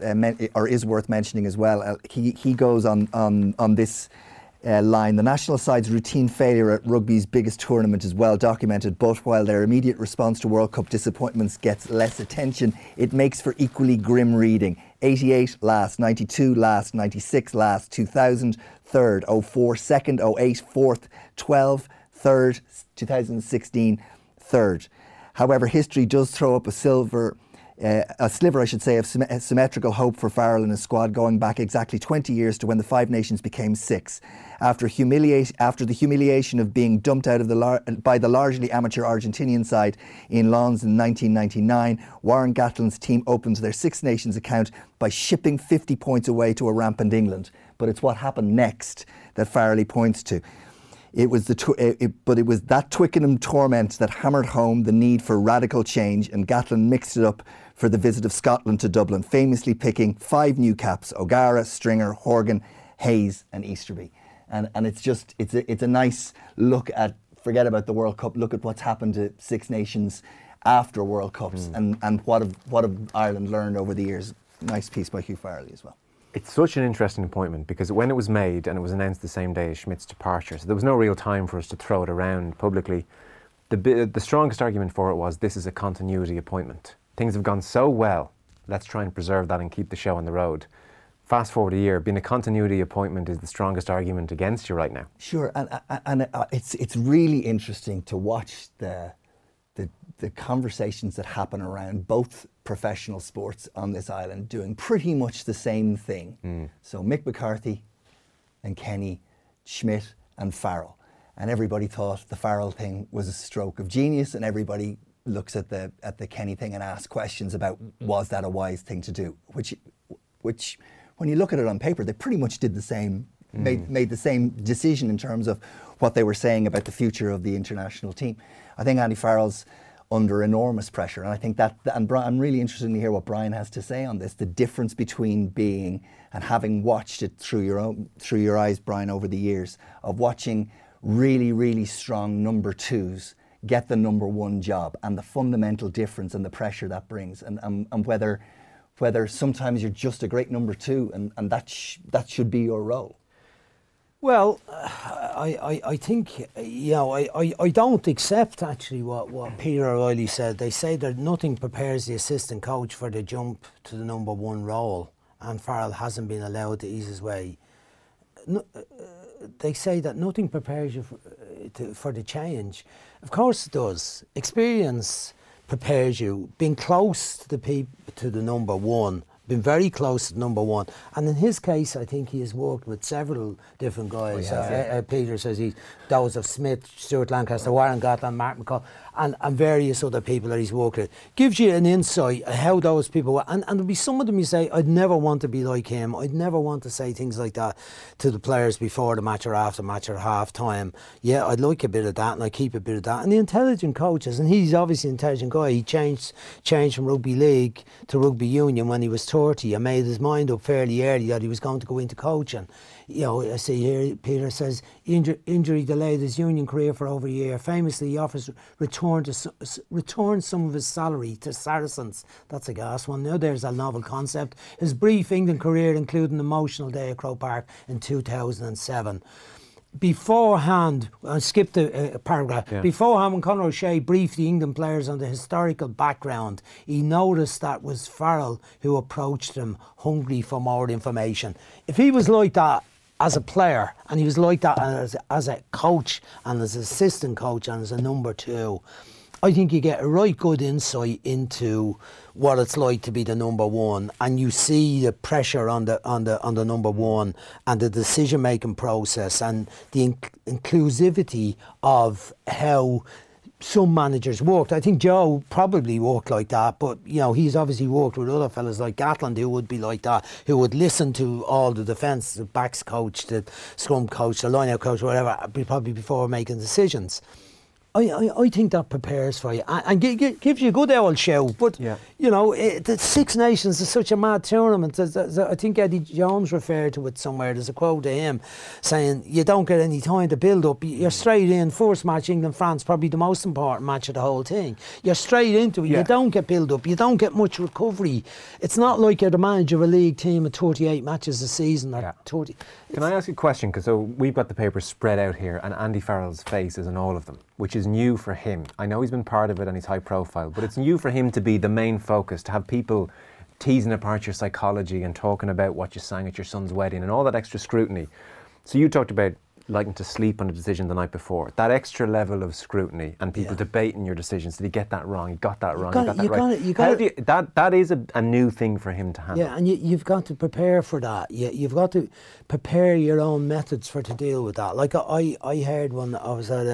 is worth mentioning as well. He goes on this line. The national side's routine failure at rugby's biggest tournament is well documented, but while their immediate response to World Cup disappointments gets less attention, it makes for equally grim reading. 88 last, 92 last, 96 last, 2000 third, 04 second, 08 fourth, 12 third, 2016 third. However, history does throw up a sliver, of symmetrical hope for Farrell and his squad, going back exactly 20 years to when the Five Nations became six. After the humiliation of being dumped out of by the largely amateur Argentinian side in Lens in 1999, Warren Gatland's team opens their Six Nations account by shipping 50 points away to a rampant England. But it's what happened next that Farrelly points to. It was that Twickenham torment that hammered home the need for radical change, and Gatland mixed it up for the visit of Scotland to Dublin, famously picking 5 new caps: O'Gara, Stringer, Horgan, Hayes and Easterby. And it's a nice look at, forget about the World Cup, look at what's happened to Six Nations after World Cups and what have Ireland learned over the years. Nice piece by Hugh Farrelly as well. It's such an interesting appointment because when it was made and it was announced the same day as Schmidt's departure, so there was no real time for us to throw it around publicly. The strongest argument for it was this is a continuity appointment. Things have gone so well, let's try and preserve that and keep the show on the road. Fast forward a year, being a continuity appointment is the strongest argument against you right now. Sure, and it's really interesting to watch the conversations that happen around both professional sports on this island doing pretty much the same thing. So Mick McCarthy and Kenny, Schmidt and Farrell. And everybody thought the Farrell thing was a stroke of genius, and everybody looks at the Kenny thing and asks questions about, was that a wise thing to do? Which when you look at it on paper, they pretty much did the same, made the same decision in terms of what they were saying about the future of the international team. I think Andy Farrell's under enormous pressure, and I think I'm really interested to hear what Brian has to say on this. The difference between being and having watched it through your eyes, Brian, over the years of watching really, really strong number twos get the number one job, and the fundamental difference and the pressure that brings, and whether sometimes you're just a great number two, and that should be your role. Well, I think, I don't accept actually what Peter O'Reilly said. They say that nothing prepares the assistant coach for the jump to the number one role, and Farrell hasn't been allowed to ease his way. They say that nothing prepares you for the change. Of course it does. Experience prepares you. Being close to the number one, been very close to number one, and in his case, I think he has worked with several different guys. Peter says those of Smith, Stuart Lancaster, Warren Gatland, Mark McCall, and various other people that he's worked with. Gives you an insight of how those people were. And there'll be some of them you say, I'd never want to be like him. I'd never want to say things like that to the players before the match or after the match or half time. Yeah, I'd like a bit of that and I'd keep a bit of that. And the intelligent coaches, and he's obviously an intelligent guy, he changed from rugby league to rugby union when he was 30 and made his mind up fairly early that he was going to go into coaching. You know, I see here, Peter says, injury delayed his union career for over a year. Famously, he offers return some of his salary to Saracens. That's a gas one. Now there's a novel concept. His brief England career included an emotional day at Croke Park in 2007. Beforehand, I skipped a paragraph. Yeah. Beforehand, when Conor O'Shea briefed the England players on the historical background, he noticed that was Farrell who approached him, hungry for more information. If he was like that as a player, and he was like that as a coach and as an assistant coach and as a number 2, I think you get a right good insight into what it's like to be the number 1, and you see the pressure on the number 1 and the decision making process and the inclusivity of how some managers worked. I think Joe probably worked like that, but you know, he's obviously worked with other fellas like Gatland who would be like that, who would listen to all the defence, the backs coach, the scrum coach, the line-out coach, whatever, probably before making decisions. I think that prepares for you and gives you a good old show. But, you know, the Six Nations is such a mad tournament. I think Eddie Jones referred to it somewhere. There's a quote to him saying, you don't get any time to build up. You're straight in. First match, England-France, probably the most important match of the whole thing. You're straight into it. You don't get build up. You don't get much recovery. It's not like you're the manager of a league team of 38 matches a season. Or 30. Can I ask you a question? Because we've got the papers spread out here and Andy Farrell's face is in all of them, which is new for him. I know he's been part of it and he's high profile, but it's new for him to be the main focus, to have people teasing apart your psychology and talking about what you sang at your son's wedding and all that extra scrutiny. So you talked about liking to sleep on a decision the night before. That extra level of scrutiny and people debating your decisions. Did he get that wrong? He got that wrong. He got that right. That is a new thing for him to handle. Yeah, and you've got to prepare for that. You've got to prepare your own methods to deal with that. Like I heard when I was at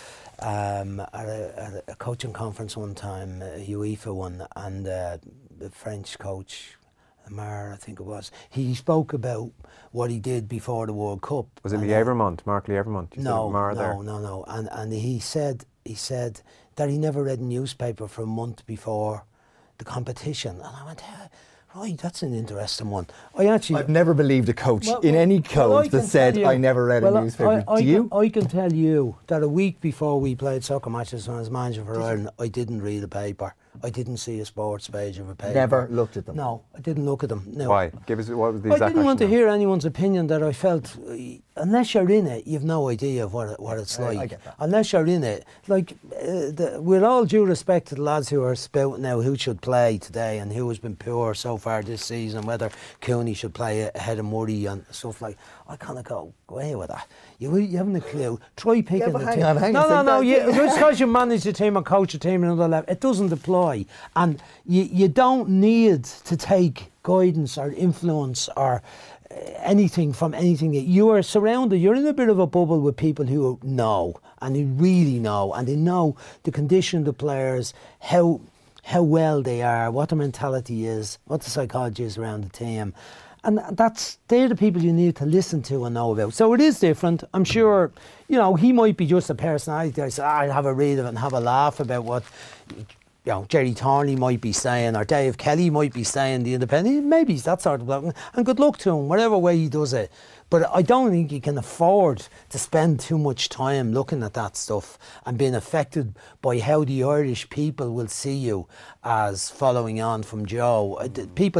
a coaching conference one time, a UEFA one, and the French coach, Mar, I think it was, he spoke about what he did before the World Cup. Was it Lièvremont, Mark Lièvremont? No. And he said that he never read a newspaper for a month before the competition. And I went, right, that's an interesting one. I've never believed a coach in any coach that said, I never read a newspaper. Do you? I can tell you that a week before we played soccer matches when I was manager for Ireland, I didn't read a paper. I didn't see a sports page of a paper. Never looked at them? No, I didn't look at them. No. Why? Give us, what was the exact I didn't want to rationale? hear anyone's opinion that I felt, unless you're in it, you've no idea of what it's like. I get that. Unless you're in it. Like, with all due respect to the lads who are spouting now who should play today and who has been poor so far this season, whether Cooney should play ahead of Murray and stuff like, I kind of go away with that. You haven't a clue. Try picking the team. No. Just because you manage a team and coach a team at another level, it doesn't apply. And you don't need to take guidance or influence or anything from anything that you are surrounded. You're in a bit of a bubble with people who know, and who really know, and they know the condition of the players, how well they are, what their mentality is, what the psychology is around the team. And they're the people you need to listen to and know about. So it is different. I'm sure, you know, he might be just a personality. I say, I'll have a read of it and have a laugh about what, you know, Jerry Thornley might be saying, or Dave Kelly might be saying, the Independent. Maybe he's that sort of bloke. And good luck to him, whatever way he does it. But I don't think you can afford to spend too much time looking at that stuff and being affected by how the Irish people will see you as following on from Joe. The people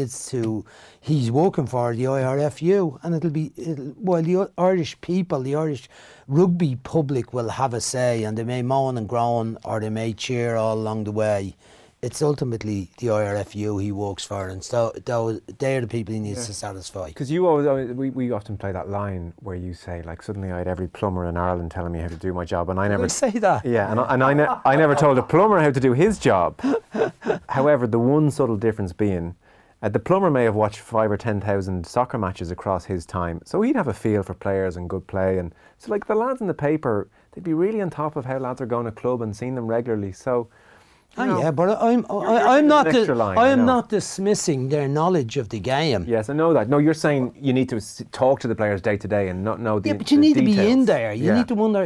he's working for, the IRFU, and the Irish people, the Irish rugby public will have a say, and they may moan and groan or they may cheer all along the way. It's ultimately the IRFU he works for, and so they're the people he needs to satisfy. Because you always, we often play that line where you say, like, suddenly I had every plumber in Ireland telling me how to do my job, and I never say that. Yeah, and I never told a plumber how to do his job. However, the one subtle difference being, the plumber may have watched 5,000 or 10,000 soccer matches across his time, so he'd have a feel for players and good play. And so, like, the lads in the paper, they'd be really on top of how lads are going to club and seeing them regularly. So. Yeah, but I'm not dismissing their knowledge of the game. Yes, I know that. No, you're saying you need to talk to the players day to day and not know the. Yeah, but you need details. to be in there. You need to wonder.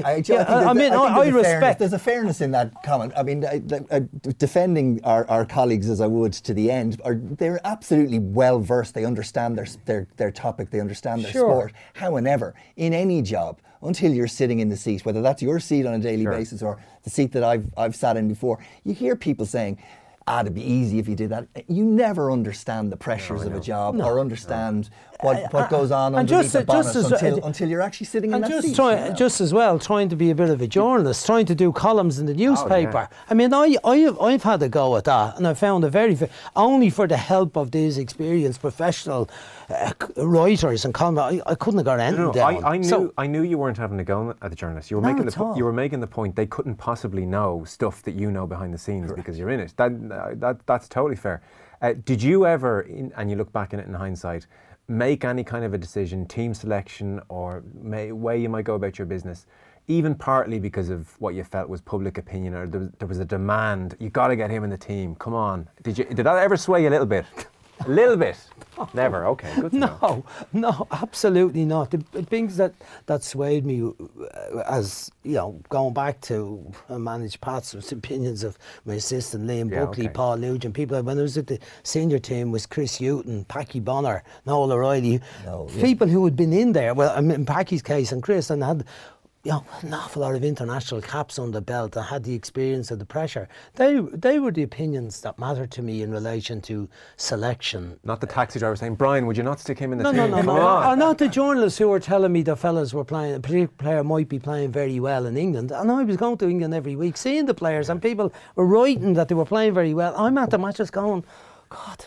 I respect. There's a fairness in that comment. I mean, defending our colleagues as I would to the end, they're absolutely well versed. They understand their topic. They understand their sport. However, in any job, until you're sitting in the seat, whether that's your seat on a daily basis or the seat that I've sat in before, you hear people saying, it'd be easy if you did that. You never understand the pressures of a job or understand what goes on underneath the bonnet until you're actually sitting in that seat. Just as well, trying to be a bit of a journalist, trying to do columns in the newspaper. I mean, I've had a go at that, and I found it only for the help of these experienced professional writers and columnists, I couldn't have got anything down. I knew you weren't having a go at the journalists. You were making the point they couldn't possibly know stuff that you know behind the scenes because you're in it. That's totally fair. Did you ever, and you look back in it in hindsight, make any kind of a decision, team selection or way you might go about your business, even partly because of what you felt was public opinion, or there was a demand, you got to get him in the team, come on. Did that ever sway you a little bit? A little bit? Never, okay, good to know. No, absolutely not. The things that swayed me, as going back to manage Pat's opinions of my assistant Liam Buckley, Paul Nugent, people when I was at the senior team was Chris Hutton, Packy Bonner, Noel O'Reilly, people who had been in there. Well, I mean, in Packy's case and Chris, and had an awful lot of international caps on the belt. I had the experience of the pressure. They were the opinions that mattered to me in relation to selection. Not the taxi driver saying, Brian, would you not stick him in the team? No. Or not the journalists who were telling me the fellas were playing, a particular player might be playing very well in England. And I was going to England every week, seeing the players, and people were writing that they were playing very well. I'm at the matches going, God,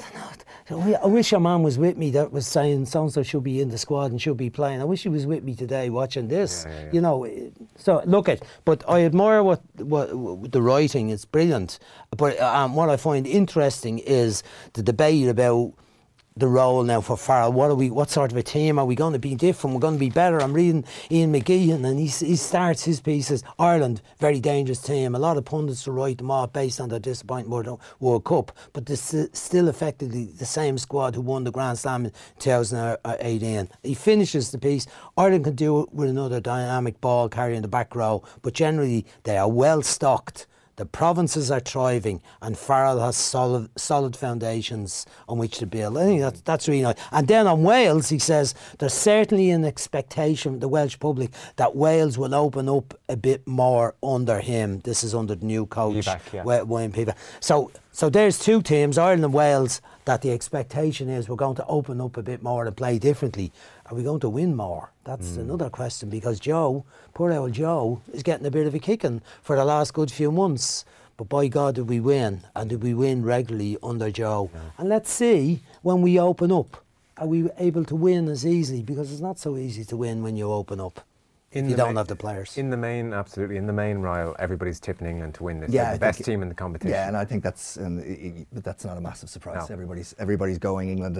I wish your man was with me that was saying so-and-so should be in the squad and should be playing. I wish he was with me today watching this. So look but I admire what the writing, it's brilliant. But what I find interesting is the debate about the role now for Farrell. What sort of a team are we going to be? Different, we're going to be better. I'm reading Ian McGeehan, and he starts his pieces, Ireland, very dangerous team. A lot of pundits to write them off based on their disappointment World Cup, but this is still effectively the same squad who won the Grand Slam in 2018. He finishes the piece, Ireland can do it with another dynamic ball carrier in the back row, but generally they are well stocked. The provinces are thriving, and Farrell has solid foundations on which to build. I think that's really nice. And then on Wales, he says there's certainly an expectation of the Welsh public that Wales will open up a bit more under him. This is under the new coach, Wayne Pivac. So there's two teams, Ireland and Wales, that the expectation is we're going to open up a bit more and play differently. Are we going to win more? That's another question, because poor old Joe, is getting a bit of a kicking for the last good few months. But by God, did we win? And did we win regularly under Joe? Yeah. And let's see, when we open up, are we able to win as easily? Because it's not so easy to win when you open up. If you don't have the players. In the main, absolutely. In the main, Ryle, everybody's tipping England to win this. Yeah, the best team in the competition. Yeah, and I think that's not a massive surprise. No. Everybody's going England,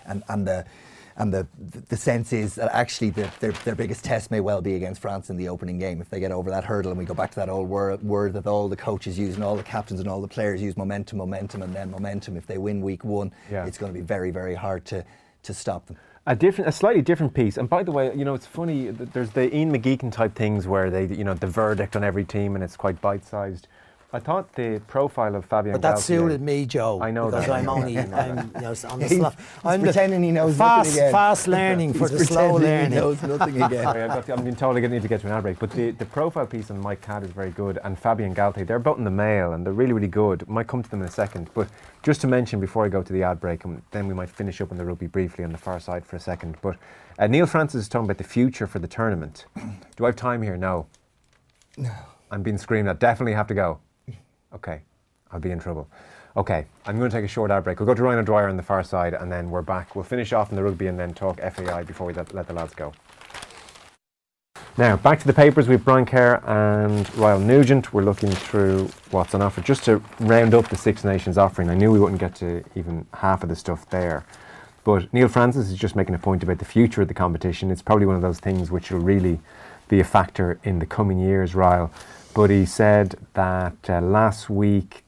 and the sense is that actually their biggest test may well be against France in the opening game. If they get over that hurdle, and we go back to that old word that all the coaches use and all the captains and all the players use, momentum, and then momentum. If they win week one, it's going to be very, very hard to stop them. A slightly different piece, and by the way, it's funny. There's the Ian McGeechan type things where they, the verdict on every team, and it's quite bite-sized. I thought the profile of Fabien Galthié... But that suited me, Joe. I know because that. I'm only... I'm pretending he knows fast, nothing again. Fast learning for the slow learning. He knows nothing again. Sorry, I'm being told I need to get to an ad break. But the profile piece on Mike Catt is very good, and Fabien Galthié, they're both in the Mail, and they're really, really good. Might come to them in a second. But just to mention before I go to the ad break, and then we might finish up on the rugby briefly on the far side for a second. But Neil Francis is talking about the future for the tournament. Do I have time here? No. I'm being screamed at. Definitely have to go. Okay, I'll be in trouble. Okay, I'm going to take a short ad break. We'll go to Ryan O'Dwyer on the far side, and then we're back. We'll finish off in the rugby and then talk FAI before we let the lads go. Now, back to the papers. We have Brian Kerr and Ryle Nugent. We're looking through what's on offer. Just to round up the Six Nations offering, I knew we wouldn't get to even half of the stuff there. But Neil Francis is just making a point about the future of the competition. It's probably one of those things which will really be a factor in the coming years, Ryle. But he said that last week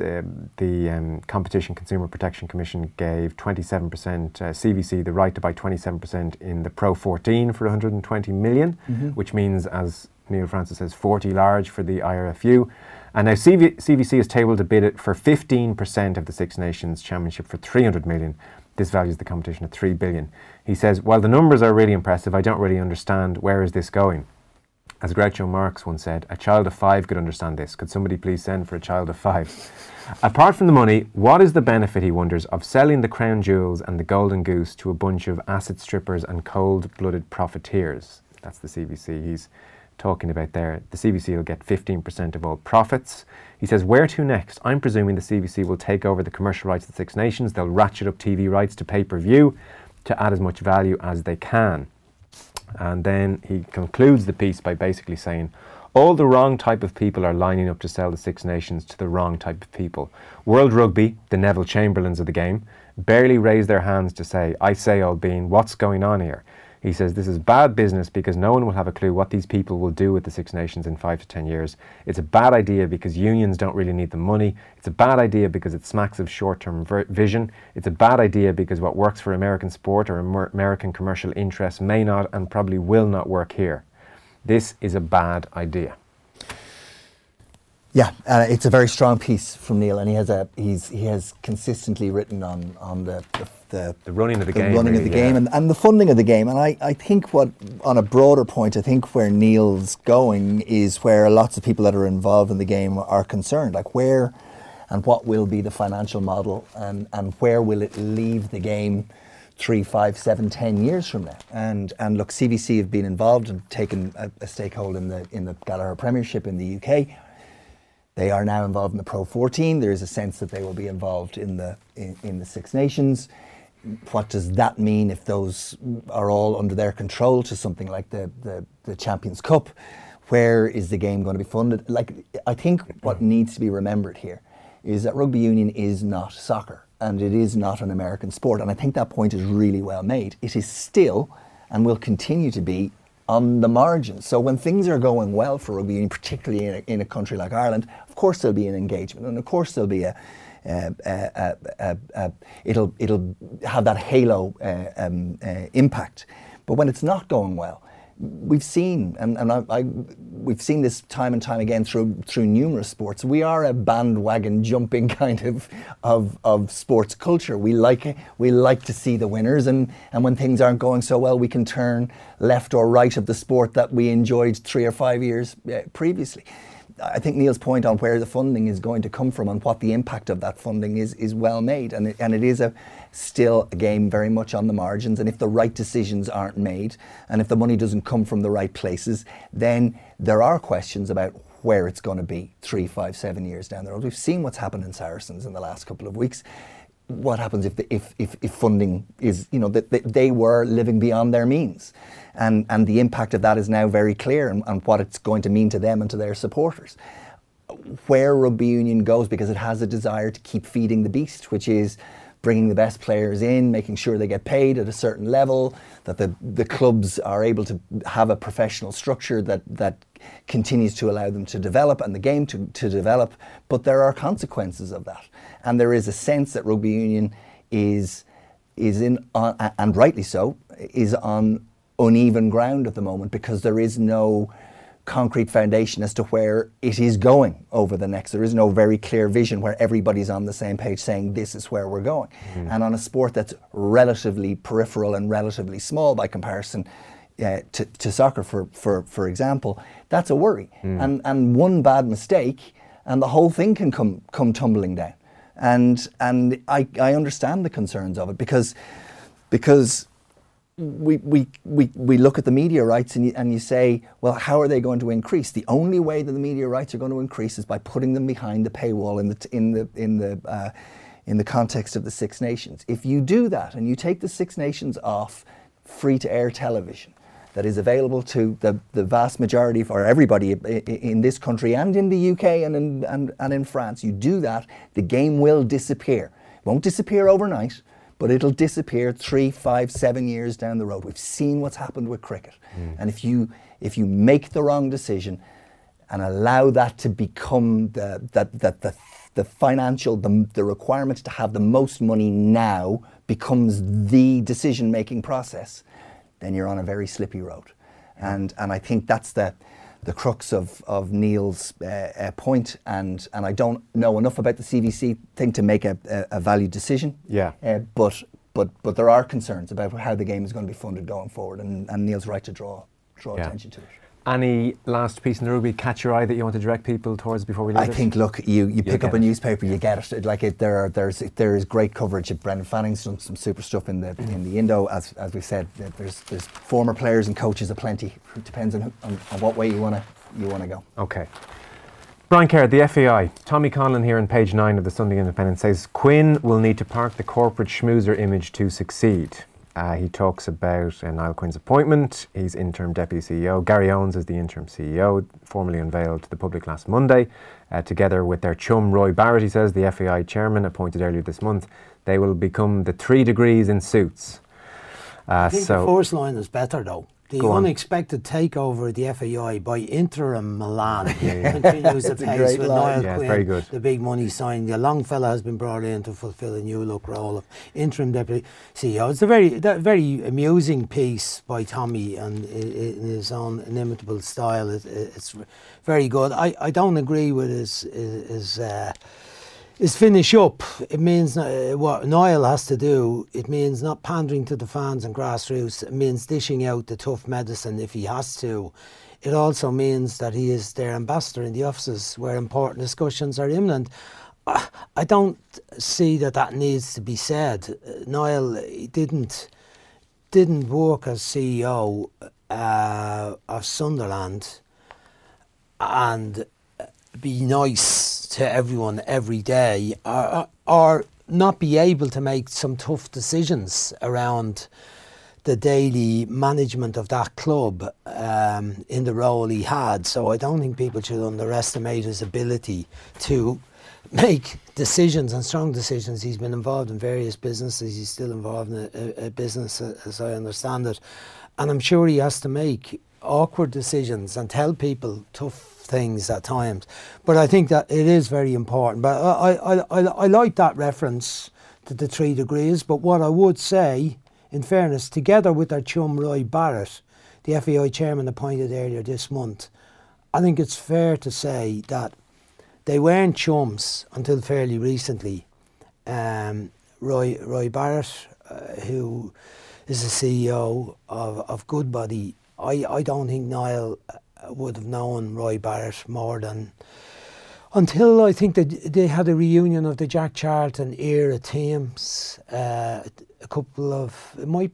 the Competition Consumer Protection Commission gave 27% CVC the right to buy 27% in the Pro 14 for 120 million, which means, as Neil Francis says, 40 large for the IRFU. And now CVC has tabled a bid for 15% of the Six Nations Championship for 300 million. This values the competition at 3 billion. He says, while the numbers are really impressive, I don't really understand where is this going. As Groucho Marx once said, a child of 5 could understand this. Could somebody please send for a child of 5? Apart from the money, what is the benefit, he wonders, of selling the crown jewels and the golden goose to a bunch of asset strippers and cold-blooded profiteers? That's the CVC he's talking about there. The CVC will get 15% of all profits. He says, where to next? I'm presuming the CVC will take over the commercial rights of the Six Nations. They'll ratchet up TV rights to pay-per-view to add as much value as they can. And then he concludes the piece by basically saying, all the wrong type of people are lining up to sell the Six Nations to the wrong type of people. World Rugby, the Neville Chamberlains of the game, barely raise their hands to say, I say, old bean, what's going on here? He says this is bad business because no one will have a clue what these people will do with the Six Nations in 5 to 10 years. It's a bad idea because unions don't really need the money. It's a bad idea because it smacks of short-term vision. It's a bad idea because what works for American sport or American commercial interests may not and probably will not work here. This is a bad idea. Yeah, it's a very strong piece from Neil, and he has consistently written on the running of the game, running of the game, and the funding of the game. And I think what, on a broader point, I think where Neil's going is where lots of people that are involved in the game are concerned, like where and what will be the financial model, and where will it leave the game 3, 5, 7, 10 years from now. And look, CVC have been involved and taken a stakehold in the Gallagher Premiership in the UK. They are now involved in the Pro 14. There is a sense that they will be involved in the Six Nations. What does that mean if those are all under their control to something like the Champions Cup? Where is the game going to be funded? Like, I think what needs to be remembered here is that rugby union is not soccer, and it is not an American sport. And I think that point is really well made. It is still, and will continue to be, on the margins. So when things are going well for rugby union, particularly in a country like Ireland, of course there'll be an engagement, and of course there'll be it'll have that halo impact. But when it's not going well, we've seen, we've seen this time and time again through numerous sports. We are a bandwagon jumping kind of sports culture. We like to see the winners, and when things aren't going so well, we can turn left or right of the sport that we enjoyed 3 or 5 years previously. I think Neil's point on where the funding is going to come from and what the impact of that funding is well made, and it is still a game very much on the margins. And if the right decisions aren't made, and if the money doesn't come from the right places, then there are questions about where it's going to be 3, 5, 7 years down the road. We've seen what's happened in Saracens in the last couple of weeks. What happens if funding is, that they were living beyond their means, and the impact of that is now very clear, and what it's going to mean to them and to their supporters. Where rugby union goes, because it has a desire to keep feeding the beast, which is bringing the best players in, making sure they get paid at a certain level, that the clubs are able to have a professional structure that continues to allow them to develop and the game to develop. But there are consequences of that. And there is a sense that rugby union is in, and rightly so, is on uneven ground at the moment, because there is no concrete foundation as to where it is going over the next. There is no very clear vision where everybody's on the same page saying this is where we're going. And on a sport that's relatively peripheral and relatively small by comparison to soccer, for example, that's a worry. And one bad mistake and the whole thing can come tumbling down. And I understand the concerns of it, because we look at the media rights and you say, well, how are they going to increase? The only way that the media rights are going to increase is by putting them behind the paywall in the context of the Six Nations. If you do that and you take the Six Nations off free-to-air television that is available to the vast majority or everybody in this country and in the UK and in France, you do that, the game will disappear. It won't disappear overnight, but it'll disappear 3, 5, 7 years down the road. We've seen what's happened with cricket. And if if you make the wrong decision and allow that to become the financial, the requirement to have the most money now becomes the decision-making process, then you're on a very slippy road. And I think that's the crux of Neil's point, and I don't know enough about the CVC thing to make a valued decision. Yeah. But there are concerns about how the game is going to be funded going forward, and Neil's right to draw attention to it. Any last piece in the rugby catch your eye that you want to direct people towards before we leave I think, look, you pick up a newspaper, you get it. There's great coverage. Brendan Fanning's done some super stuff in the Indo, as we said. There's former players and coaches aplenty. It depends on what way you want to go. Okay. Brian Kerr, the FAI. Tommy Conlon here on page 9 of the Sunday Independent says Quinn will need to park the corporate schmoozer image to succeed. He talks about Niall Quinn's appointment. He's interim deputy CEO. Gary Owens is the interim CEO, formally unveiled to the public last Monday. Together with their chum Roy Barrett, he says, the FAI chairman appointed earlier this month, they will become the 3 degrees in suits. I think the first line is better though. The Go on. unexpected takeover of the FAI by Interim Milan continues the pace with Niall Yeah, Quinn, very good. the big money signing. The Longfellow has been brought in to fulfil a new look role of interim deputy CEO. It's a very amusing piece by Tommy, and in his own inimitable style. It's very good. I don't agree with his finish up. It means what Niall has to do. It means not pandering to the fans and grassroots. It means dishing out the tough medicine if he has to. It also means that he is their ambassador in the offices where important discussions are imminent. I don't see that needs to be said. Niall didn't work as CEO of Sunderland and be nice to everyone every day, or not be able to make some tough decisions around the daily management of that club in the role he had. So I don't think people should underestimate his ability to make decisions, and strong decisions. He's been involved in various businesses. He's still involved in a business, as I understand it. And I'm sure he has to make awkward decisions and tell people tough things at times. But I think that it is very important. But I like that reference to the 3 degrees. But what I would say, in fairness, together with their chum Roy Barrett, the FAI chairman appointed earlier this month, I think it's fair to say that they weren't chums until fairly recently. Roy Barrett, who is the CEO of Goodbody, I don't think Niall would have known Roy Barrett more than until I think that they had a reunion of the Jack Charlton era teams. A couple of,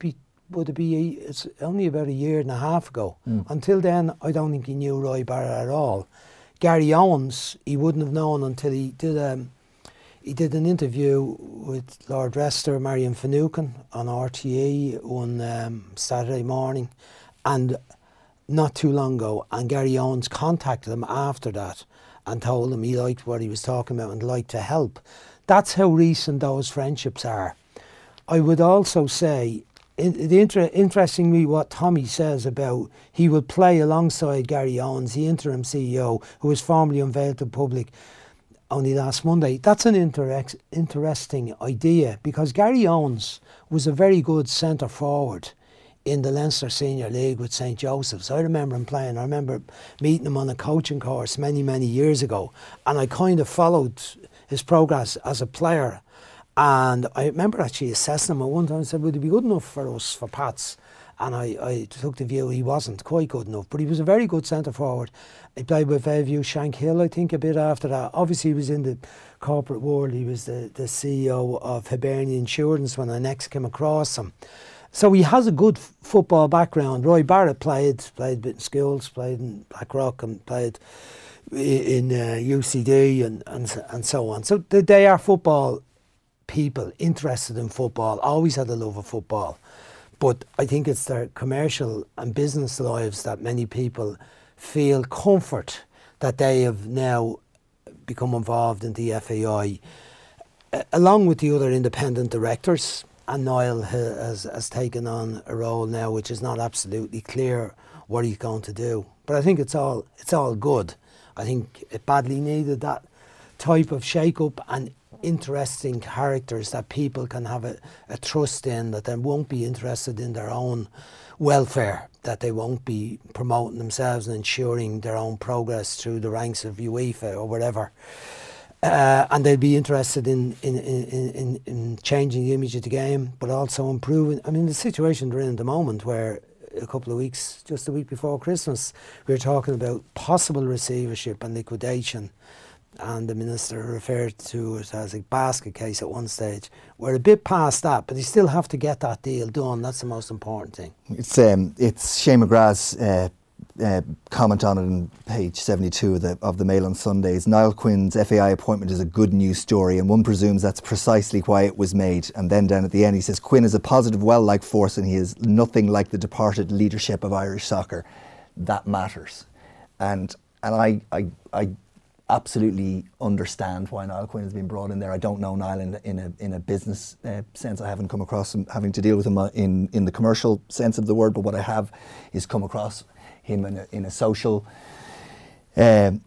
it's only about a year and a half ago. Until then, I don't think he knew Roy Barrett at all. Gary Owens, he wouldn't have known until he did an interview with Lord Rester, Marion Finucane on RTE one Saturday morning, and not too long ago, and Gary Owens contacted him after that and told him he liked what he was talking about and liked to help. That's how recent those friendships are. I would also say, interestingly, what Tommy says about he will play alongside Gary Owens, the interim CEO, who was formally unveiled to the public only last Monday. That's an interesting idea, because Gary Owens was a very good centre forward in the Leinster Senior League with St. Joseph's. I remember him playing. I remember meeting him on a coaching course many, many years ago, and I kind of followed his progress as a player. And I remember actually assessing him at one time and said, would he be good enough for us, for Pats? And I took the view he wasn't quite good enough, but he was a very good centre forward. He played with Fairview Shankill, I think, a bit after that. Obviously, he was in the corporate world. He was the CEO of Hibernian Insurance when I next came across him. So he has a good football background. Roy Barrett played a bit in schools, played in Blackrock, and played in UCD and so on. So they are football people, interested in football, always had a love of football. But I think it's their commercial and business lives that many people feel comfort that they have now become involved in the FAI, along with the other independent directors. And Niall has taken on a role now which is not absolutely clear what are you going to do? But I think it's all good. I think it badly needed that type of shake-up and interesting characters that people can have a trust in, that they won't be interested in their own welfare, that they won't be promoting themselves and ensuring their own progress through the ranks of UEFA or whatever. And they'll be interested in changing the image of the game, but also improving. I mean, the situation we're in at the moment, where a couple of weeks, just a week before Christmas, we were talking about possible receivership and liquidation, and the minister referred to it as a basket case at one stage. We're a bit past that, but you still have to get that deal done. That's the most important thing. It's Shane McGrath's comment on it on page 72 of the Mail on Sundays. Niall Quinn's FAI appointment is a good news story, and one presumes that's precisely why it was made. And then down at the end he says, Quinn is a positive, well-liked force, and he is nothing like the departed leadership of Irish soccer. That matters. And I absolutely understand why Niall Quinn has been brought in there. I don't know Niall in a business sense. I haven't come across him having to deal with him in the commercial sense of the word, but what I have is come across him in a social in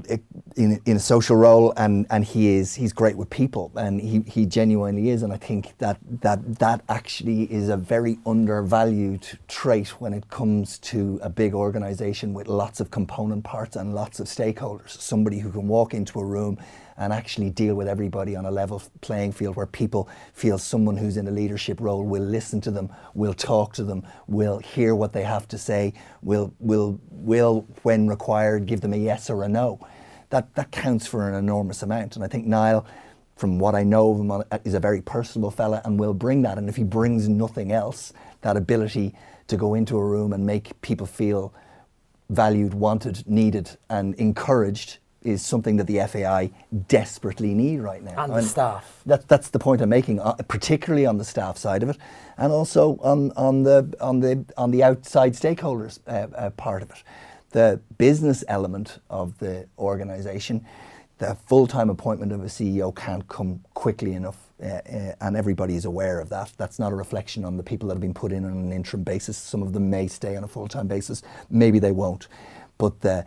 a social role, and he's great with people, and he genuinely is, and I think that actually is a very undervalued trait when it comes to a big organisation with lots of component parts and lots of stakeholders. Somebody who can walk into a room and actually deal with everybody on a level playing field, where people feel someone who's in a leadership role will listen to them, will talk to them, will hear what they have to say, will when required give them a yes or a no. That counts for an enormous amount. And I think Niall, from what I know of him, is a very personable fella and will bring that. And if he brings nothing else, that ability to go into a room and make people feel valued, wanted, needed and encouraged is something that the FAI desperately need right now. And the staff. That's the point I'm making, particularly on the staff side of it, and also on the outside stakeholders part of it. The business element of the organisation, the full-time appointment of a CEO can't come quickly enough, and everybody is aware of that. That's not a reflection on the people that have been put in on an interim basis. Some of them may stay on a full-time basis, maybe they won't, but the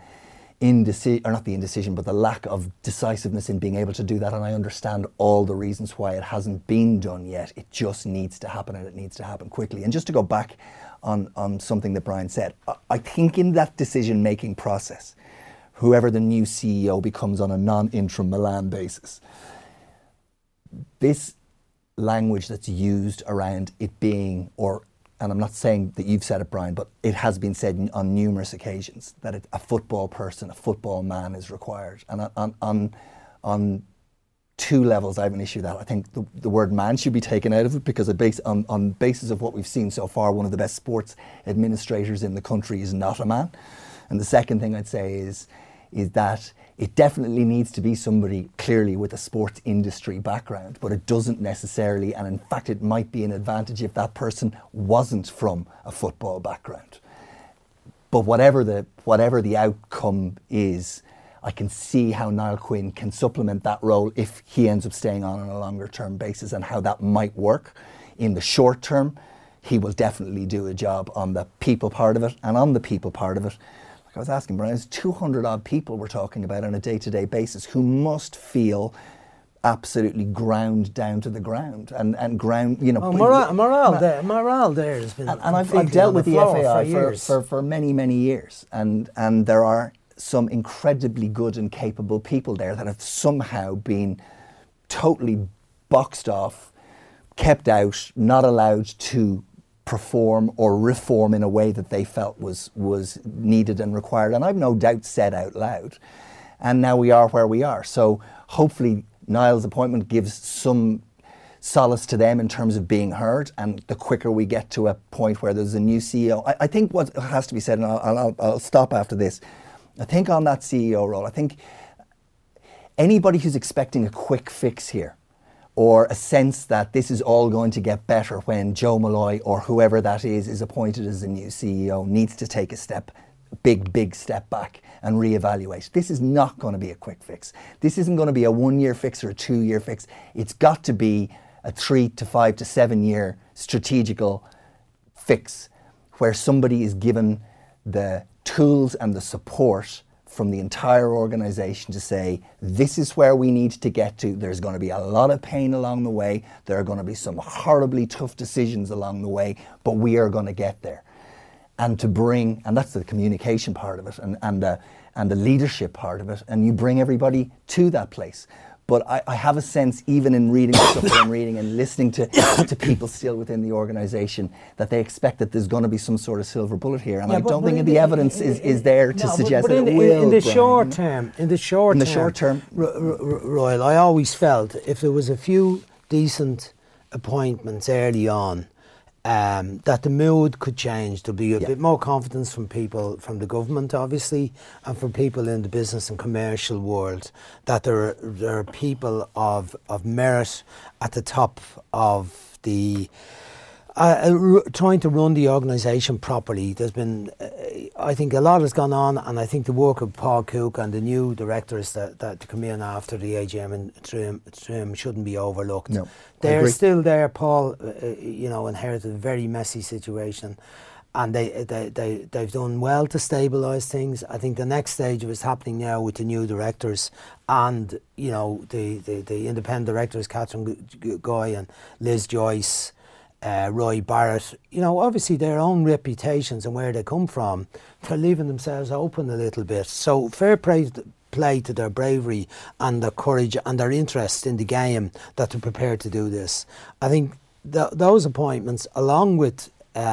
lack of decisiveness in being able to do that, and I understand all the reasons why it hasn't been done yet. It just needs to happen, and it needs to happen quickly. And just to go back on something that Brian said, I think in that decision-making process, whoever the new CEO becomes on a non-interim Milan basis, this language that's used around it being, and I'm not saying that you've said it, Brian, but it has been said on numerous occasions that a football person, a football man is required. And on two levels, I have an issue with that. I think the word man should be taken out of it, because on basis of what we've seen so far, one of the best sports administrators in the country is not a man. And the second thing I'd say is that it definitely needs to be somebody clearly with a sports industry background, but it doesn't necessarily, and in fact it might be an advantage if that person wasn't from a football background. But whatever the outcome is, I can see how Niall Quinn can supplement that role if he ends up staying on a longer term basis, and how that might work. In the short term, he will definitely do a job on the people part of it, and on the people part of it, I was asking Brian, it's 200 odd people we're talking about on a day-to-day basis who must feel absolutely ground down to the ground and ground, morale there has been. And I've dealt with the FAI for many years, and there are some incredibly good and capable people there that have somehow been totally boxed off, kept out, not allowed to perform or reform in a way that they felt was needed and required, and I've no doubt said out loud. And now we are where we are. So hopefully Niall's appointment gives some solace to them in terms of being heard, and the quicker we get to a point where there's a new CEO, I think what has to be said, and I'll stop after this, I think on that CEO role, I think anybody who's expecting a quick fix here, or a sense that this is all going to get better when Joe Malloy or whoever that is appointed as the new CEO, needs to take a big step back and reevaluate. This is not going to be a quick fix. This isn't going to be a 1 year fix or a 2 year fix. It's got to be a 3 to 5 to 7 year strategical fix, where somebody is given the tools and the support from the entire organisation to say, this is where we need to get to. There's going to be a lot of pain along the way. There are going to be some horribly tough decisions along the way, but we are going to get there. And to bring, and that's the communication part of it, and the leadership part of it, and you bring everybody to that place. But I have a sense, even in reading the stuff that I'm reading and listening to people still within the organisation, that they expect that there's going to be some sort of silver bullet here. And I don't think the evidence is there to suggest that it will. In the short term, Royal, I always felt if there was a few decent appointments early on, that the mood could change. There'll be a bit more confidence from people, from the government obviously, and from people in the business and commercial world, that there are people of merit at the top of the trying to run the organisation properly. There's been, I think a lot has gone on, and I think the work of Paul Cook and the new directors that come in after the AGM and Trim shouldn't be overlooked. No, they're still there. Paul, inherited a very messy situation, and they've done well to stabilise things. I think the next stage of it's happening now with the new directors and the independent directors, Catherine Goy and Liz Joyce. Roy Barrett, obviously their own reputations and where they come from, they're leaving themselves open a little bit. So fair play to their bravery and their courage and their interest in the game that they're prepared to do this. I think those appointments, along with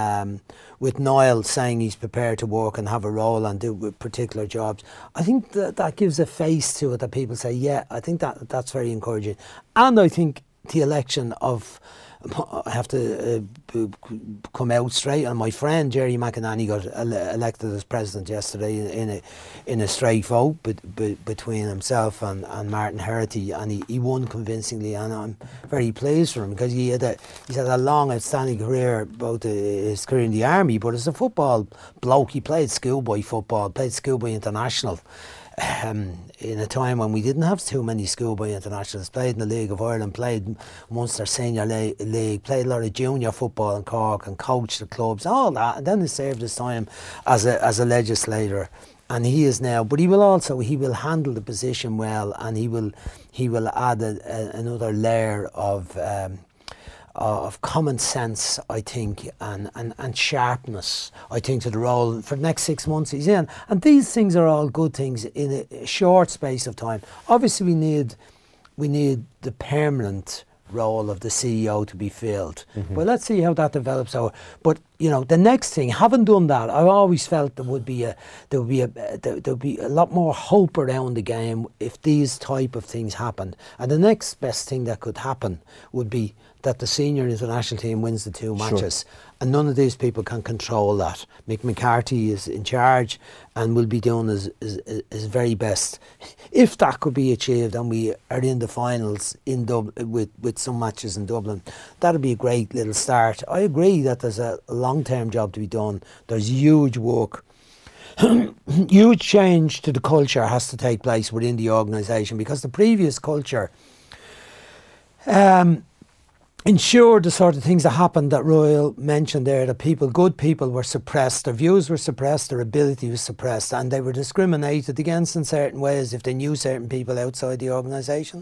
Niall saying he's prepared to work and have a role and do particular jobs, I think that gives a face to it that people say, yeah, I think that's very encouraging. And I think the election of, I have to come out straight, and my friend Jerry McInerney got elected as president yesterday in a straight vote between himself and Martin Herity, and he won convincingly, and I'm very pleased for him because he's had a long outstanding career, both his career in the army, but as a football bloke he played schoolboy football, played schoolboy international. In a time when we didn't have too many schoolboy internationals, played in the League of Ireland, played Munster Senior League, played a lot of junior football in Cork and coached the clubs, all that, and then he served his time as a legislator. And he is now, but he will handle the position well, and he will add another layer of common sense, I think, and sharpness, I think, to the role for the next 6 months he's in. And these things are all good things in a short space of time. Obviously we need the permanent role of the CEO to be filled. Mm-hmm. But let's see how that develops. But the next thing, having done that, I always felt there would be a lot more hope around the game if these type of things happened. And the next best thing that could happen would be that the senior international team wins the two matches. Sure. And none of these people can control that. Mick McCarthy is in charge and will be doing his very best. If that could be achieved and we are in the finals in with some matches in Dublin, that would be a great little start. I agree that there's a long-term job to be done. There's huge work. Huge change to the culture has to take place within the organisation, because the previous culture ensured the sort of things that happened that Royal mentioned there, that good people were suppressed, their views were suppressed, their ability was suppressed, and they were discriminated against in certain ways if they knew certain people outside the organisation.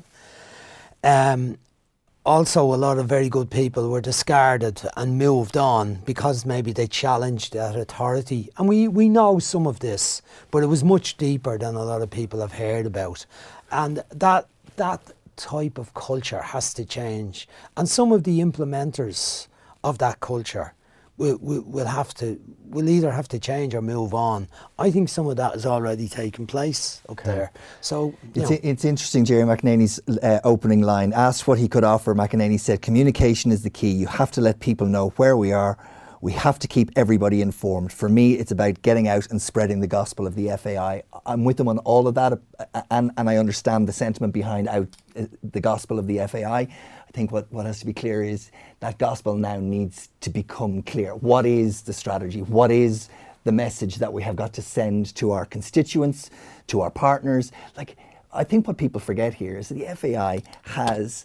Also, a lot of very good people were discarded and moved on because maybe they challenged that authority. And we know some of this, but it was much deeper than a lot of people have heard about. And that type of culture has to change. And some of the implementers of that culture will either have to change or move on. I think some of that has already taken place up there. So it's interesting, Jerry McEnany's opening line. Asked what he could offer, McEnany said, communication is the key. You have to let people know where we are. We have to keep everybody informed. For me, it's about getting out and spreading the gospel of the FAI. I'm with them on all of that, and I understand the sentiment behind the gospel of the FAI. I think what has to be clear is that gospel now needs to become clear. What is the strategy? What is the message that we have got to send to our constituents, to our partners? I think what people forget here is that the FAI has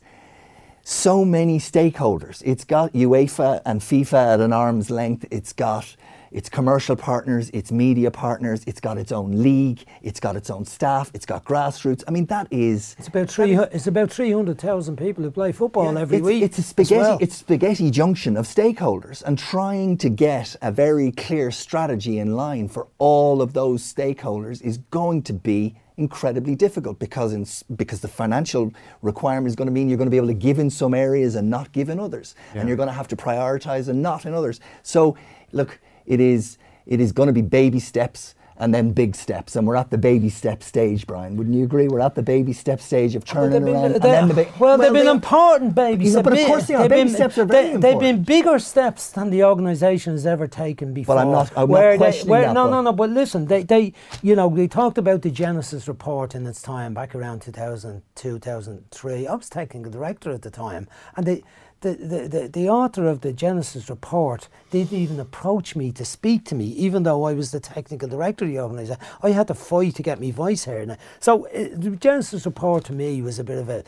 so many stakeholders. It's got UEFA and FIFA at an arm's length. It's got its commercial partners, its media partners. It's got its own league. It's got its own staff. It's got grassroots. I mean, that is. It's about 300,000 people who play football every week. It's a spaghetti junction of stakeholders, and trying to get a very clear strategy in line for all of those stakeholders is going to be incredibly difficult, because the financial requirement is going to mean you're going to be able to give in some areas and not give in others, and you're going to have to prioritise and not in others. So, look, it is going to be baby steps and then big steps, and we're at the baby step stage, Brian. Wouldn't you agree? We're at the baby step stage of turning around. They've been important baby steps. But of course they are. Baby steps are very important. They've been bigger steps than the organisation has ever taken before. Well, I'm not questioning that. No. But listen, they talked about the Genesis report in its time back around 2002, 2003. I was technical director at the time, and the author of the Genesis report didn't even approach me to speak to me, even though I was the technical director of the organisation. I had to fight to get my voice heard. So the Genesis report to me was a bit of a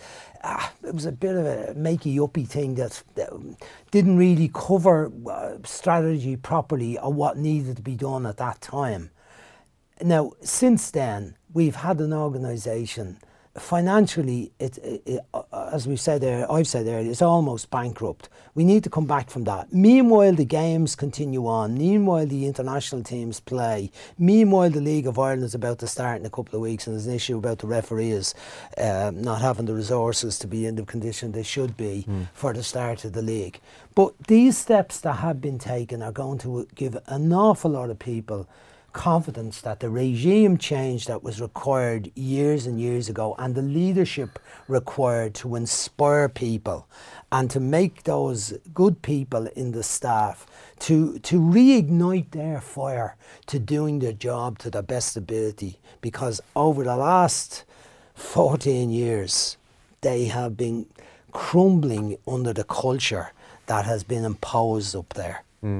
makey-uppy thing that didn't really cover strategy properly or what needed to be done at that time. Now, since then, we've had an organisation. Financially, as I've said earlier, it's almost bankrupt. We need to come back from that. Meanwhile, the games continue on. Meanwhile, the international teams play. Meanwhile, the League of Ireland is about to start in a couple of weeks, and there's an issue about the referees not having the resources to be in the condition they should be for the start of the league. But these steps that have been taken are going to give an awful lot of people confidence that the regime change that was required years and years ago, and the leadership required to inspire people and to make those good people in the staff to reignite their fire to doing their job to their best ability, because over the last 14 years they have been crumbling under the culture that has been imposed up there.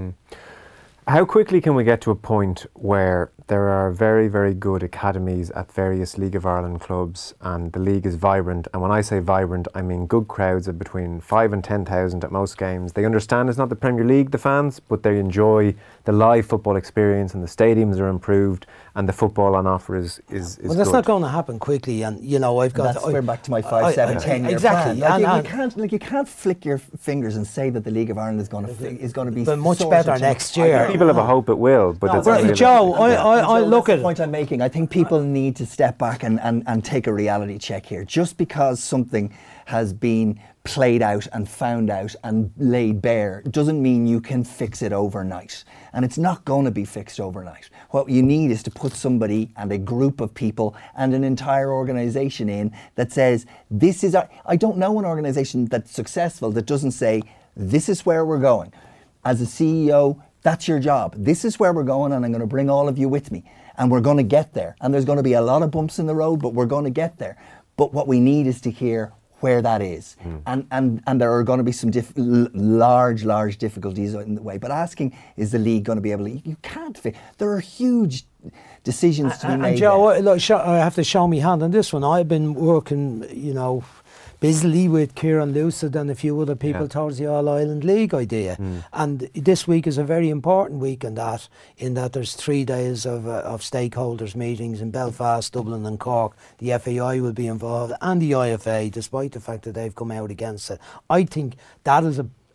How quickly can we get to a point where there are very, very good academies at various League of Ireland clubs and the league is vibrant? And when I say vibrant, I mean good crowds of between 5,000 and 10,000 at most games. They understand it's not the Premier League, the fans, but they enjoy the live football experience, and the stadiums are improved and the football on offer is well, that's good. not going to happen quickly, and I've got. That's back to my 5, 7, 10 year exactly. plan. You can't flick your fingers and say that the League of Ireland is going to be much better next year. People have a hope it will, but it's well, Joe, I look at the point I'm making. I think people need to step back and take a reality check here. Just because something has been played out and found out and laid bare doesn't mean you can fix it overnight. And it's not going to be fixed overnight. What you need is to put somebody and a group of people and an entire organisation in that says, this is I don't know an organisation that's successful that doesn't say, this is where we're going. As a CEO, that's your job. This is where we're going, and I'm going to bring all of you with me. And we're going to get there. And there's going to be a lot of bumps in the road, but we're going to get there. But what we need is to hear where that is. And there are going to be some large difficulties in the way. But asking, is the league going to be able to... You can't... There are huge decisions to be made. And Joe, I have to show me hand on this one. I've been working, busily with Kieran Lucid and a few other people towards the All-Ireland League idea. And this week is a very important week in that there's 3 days of stakeholders meetings in Belfast, Dublin and Cork. The FAI will be involved, and the IFA, despite the fact that they've come out against it. I think that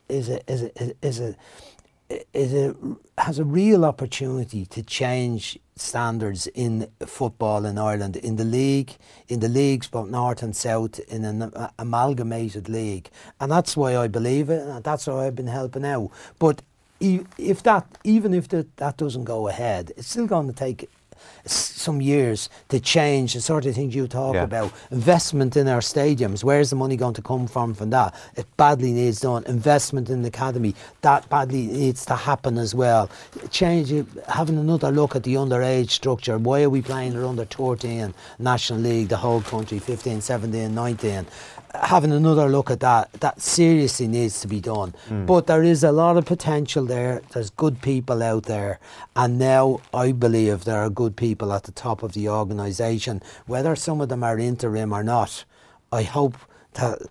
has a real opportunity to change standards in football in Ireland, in the leagues both north and south, in an amalgamated league, and that's why I believe it, and that's why I've been helping out. But even if that doesn't go ahead, it's still going to take some years to change the sort of things you talk about. Investment in our stadiums, where's the money going to come from that? It badly needs done. Investment in the academy, that badly needs to happen as well. Having another look at the underage structure. Why are we playing the under 13 National League, the whole country, 15, 17, 19? Having another look at that seriously needs to be done. But there is a lot of potential there. There's good people out there, and now I believe there are good people at the top of the organisation. Whether some of them are interim or not, I hope that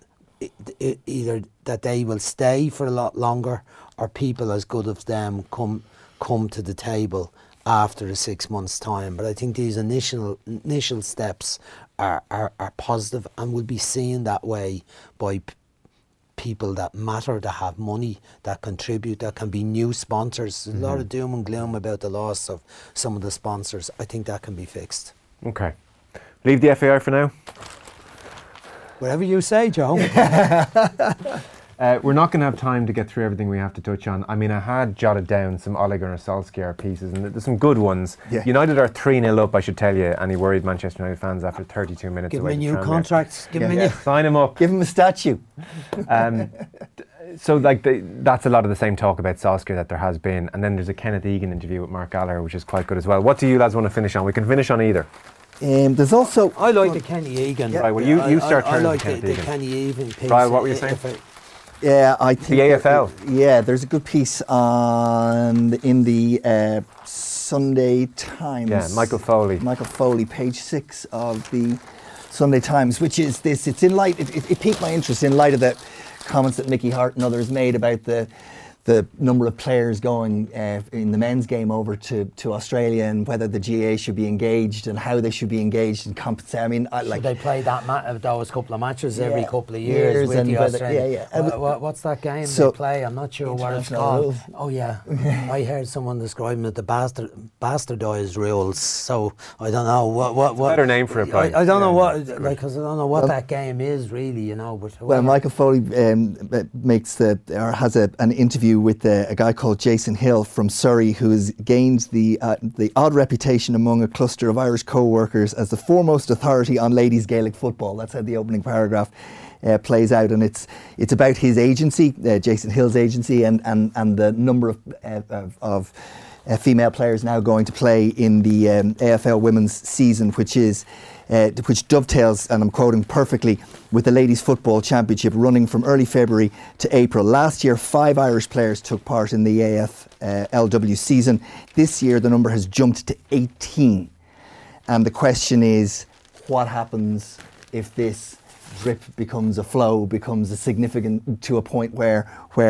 either that they will stay for a lot longer, or people as good as them come come to the table after a 6 months' time. But I think these initial steps are positive and will be seen that way by people that matter, that have money, that contribute, that can be new sponsors. There's a lot of doom and gloom about the loss of some of the sponsors. I think that can be fixed. Okay. Leave the FAI for now. Whatever you say, Joe. We're not going to have time to get through everything we have to touch on. I mean, I had jotted down some Ole Gunnar Solskjaer pieces, and there's some good ones. Yeah. United United are 3-0 up, I should tell you, and he worried Manchester United fans after 32 minutes. Give away him a to new Tranmere. contract. Give him a new... Sign him up. Give him a statue. So, like, that's a lot of the same talk about Solskjaer that there has been. And then there's a Kenneth Egan interview with Mark Gallagher, which is quite good as well. What do you lads want to finish on? We can finish on either. There's also... I like the Kenny Egan. Right, well, you start I turning like to Kenneth the Egan. Kenny Egan piece. Right, what were you saying? Yeah, I think The AFL. Yeah, there's a good piece in the Sunday Times. Yeah, Michael Foley. Michael Foley, page 6 of the Sunday Times, which is this. It's in light. It piqued my interest in light of the comments that Mickey Hart and others made about the number of players going in the men's game over to Australia, and whether the GA should be engaged and how they should be engaged and compensate. I mean, Should they play those couple of matches every Yeah, couple of years with and the whether- Australian? yeah. What's that game So- they play? I'm not sure what it's International called. rules. Oh yeah, I heard someone describing it the bastardised rules. So I don't know what Better name for it, Brian. I don't know Yeah, what because I don't know what that game is really. You know, but Well, Michael Foley has an interview with a guy called Jason Hill from Surrey, who has gained the odd reputation among a cluster of Irish co-workers as the foremost authority on ladies Gaelic football. That's how the opening paragraph plays out, and it's about his agency, Jason Hill's agency, and the number of female players now going to play in the AFL women's season, which dovetails, and I'm quoting perfectly, with the Ladies Football Championship running from early February to April. Last year, 5 Irish players took part in the AFLW season. This year, the number has jumped to 18. And the question is, what happens if this drip becomes a flow, becomes a significant, to a point where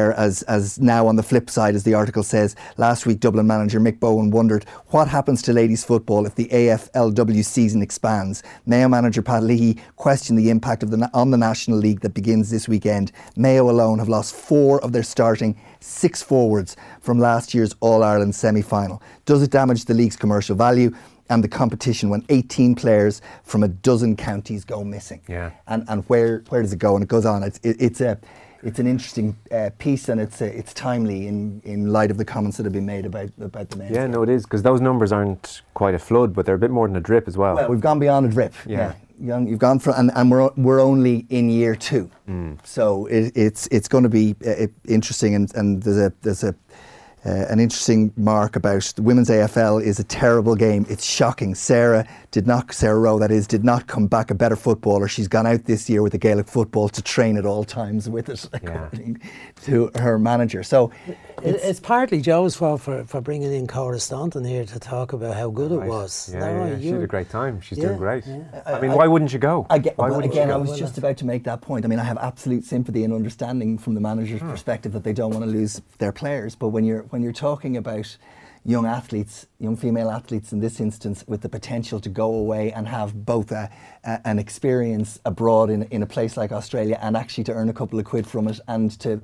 as now on the flip side, as the article says, last week Dublin manager Mick Bowen wondered what happens to ladies football if the AFLW season expands. Mayo manager Pat Leahy questioned the impact on the National League that begins this weekend. Mayo alone have lost 4 of their starting 6 forwards from last year's All-Ireland semi-final. Does it damage the league's commercial value and the competition when 18 players from a dozen counties go missing? Yeah. And where does it go? And it goes on. It's an interesting piece, and it's timely in light of the comments that have been made about the men's game. No, it is, because those numbers aren't quite a flood, but they're a bit more than a drip as well. Well, we've gone beyond a drip. Yeah. You've gone from, and we're only in year 2, so it's going to be interesting, and there's an interesting mark about the women's AFL is a terrible game. It's shocking. Sarah Rowe, did not come back a better footballer. She's gone out this year with the Gaelic football to train at all times with it, according to her manager. So it's partly Joe's fault for bringing in Cora Staunton here to talk about how good it was. Yeah, she had a great time. She's doing great. Yeah. I mean, why wouldn't you go? I go? was just about to make that point. I mean, I have absolute sympathy and understanding from the manager's perspective that they don't want to lose their players. But when you're talking about young athletes, young female athletes in this instance, with the potential to go away and have both an experience abroad in a place like Australia, and actually to earn a couple of quid from it, and to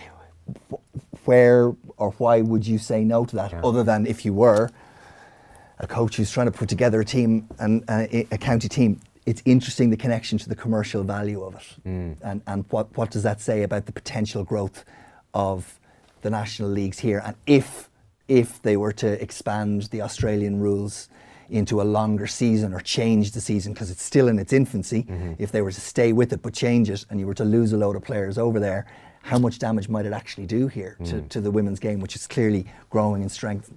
where or why would you say no to that, other than if you were a coach who's trying to put together a team and a county team? It's interesting, the connection to the commercial value of it, and what does that say about the potential growth of the national leagues here, and if they were to expand the Australian rules into a longer season or change the season, because it's still in its infancy, if they were to stay with it but change it, and you were to lose a load of players over there, how much damage might it actually do here to the women's game, which is clearly growing in strength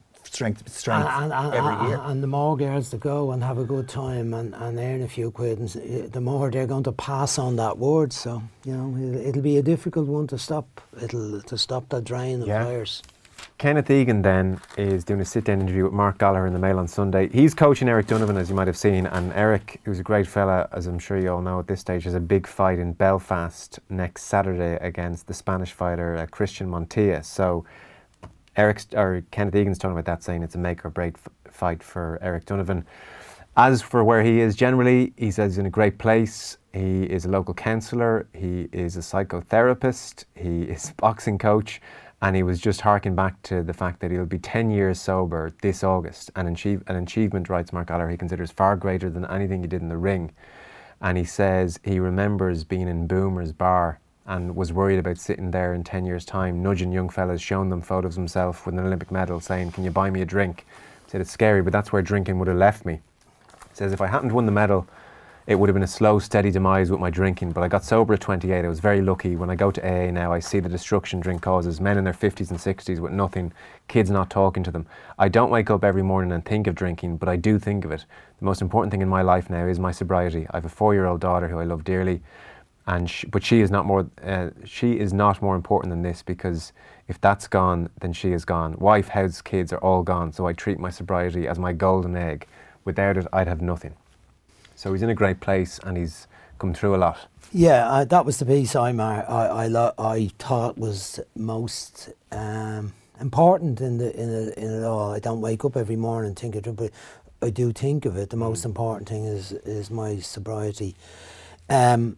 every year. And the more girls that go and have a good time and earn a few quid, the more they're going to pass on that word. So, it'll be a difficult one to stop. To stop that drain of players. Kenneth Egan then is doing a sit-down interview with Mark Gallagher in the Mail on Sunday. He's coaching Eric Donovan, as you might have seen, and Eric, who's a great fella, as I'm sure you all know at this stage, has a big fight in Belfast next Saturday against the Spanish fighter Christian Montilla. So Kenneth Egan's talking about that, saying it's a make or break fight for Eric Donovan. As for where he is generally, he says he's in a great place. He is a local counsellor, he is a psychotherapist, he is a boxing coach, and he was just harking back to the fact that he'll be 10 years sober this August, an achievement, writes Mark Gallagher, he considers far greater than anything he did in the ring. And he says he remembers being in Boomer's bar and was worried about sitting there in 10 years' time, nudging young fellas, showing them photos of himself with an Olympic medal, saying, "Can you buy me a drink?" He said, "It's scary, but that's where drinking would have left me." He says, "If I hadn't won the medal, it would have been a slow, steady demise with my drinking, but I got sober at 28. I was very lucky. When I go to AA now, I see the destruction drink causes. Men in their 50s and 60s with nothing, kids not talking to them. I don't wake up every morning and think of drinking, but I do think of it. The most important thing in my life now is my sobriety. I have a 4-year-old daughter who I love dearly, but she is not more important than this, because if that's gone, then she is gone. Wife, house, kids are all gone, so I treat my sobriety as my golden egg. Without it, I'd have nothing." So he's in a great place and he's come through a lot. Yeah, that was the piece I thought was most important in it all. I don't wake up every morning and think of it, but I do think of it. The most important thing is my sobriety. I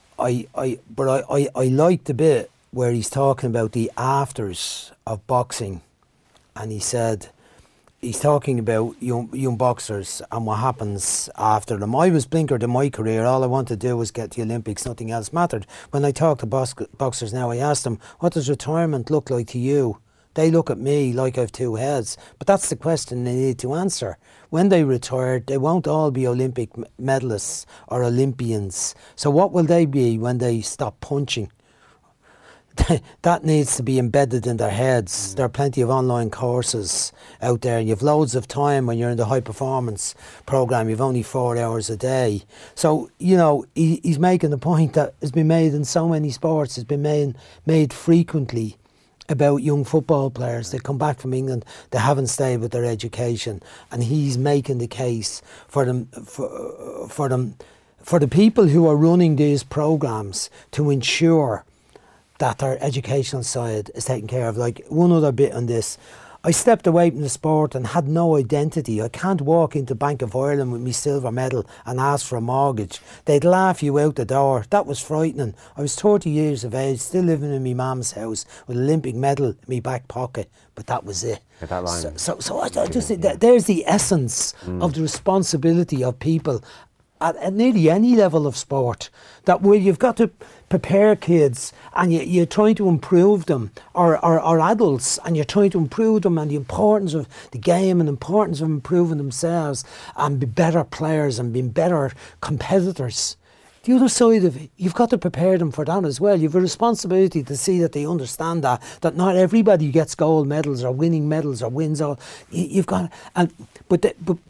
liked the bit where he's talking about the afters of boxing, and he said, he's talking about young boxers and what happens after them. I was blinkered in my career. All I wanted to do was get to the Olympics. Nothing else mattered. When I talk to boxers now, I ask them, "What does retirement look like to you?" They look at me like I've two heads. But that's the question they need to answer. When they retire, they won't all be Olympic medalists or Olympians. So what will they be when they stop punching? That needs to be embedded in their heads. There are plenty of online courses out there. You've loads of time when you're in the high performance program. You've only 4 hours a day. So, he's making the point that has been made in so many sports. It's been made frequently about young football players. They come back from England, they haven't stayed with their education, and he's making the case for them, for the people who are running these programs to ensure that their educational side is taken care of. Like, one other bit on this, I stepped away from the sport and had no identity. I can't walk into Bank of Ireland with my silver medal and ask for a mortgage. They'd laugh you out the door. That was frightening. I was 30 years of age, still living in my mum's house with an Olympic medal in my back pocket, but that was it. Get that line. So I just think that there's the essence of the responsibility of people at nearly any level of sport, that where you've got to prepare kids and you're trying to improve them, or adults, and you're trying to improve them, and the importance of the game and the importance of improving themselves and be better players and being better competitors. The other side of it, you've got to prepare them for that as well. You've a responsibility to see that they understand that not everybody gets gold medals or winning medals or wins all. You've got, but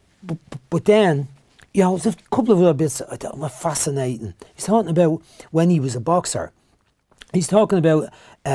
then, there's a couple of other bits that I thought were fascinating. He's talking about when he was a boxer. He's talking about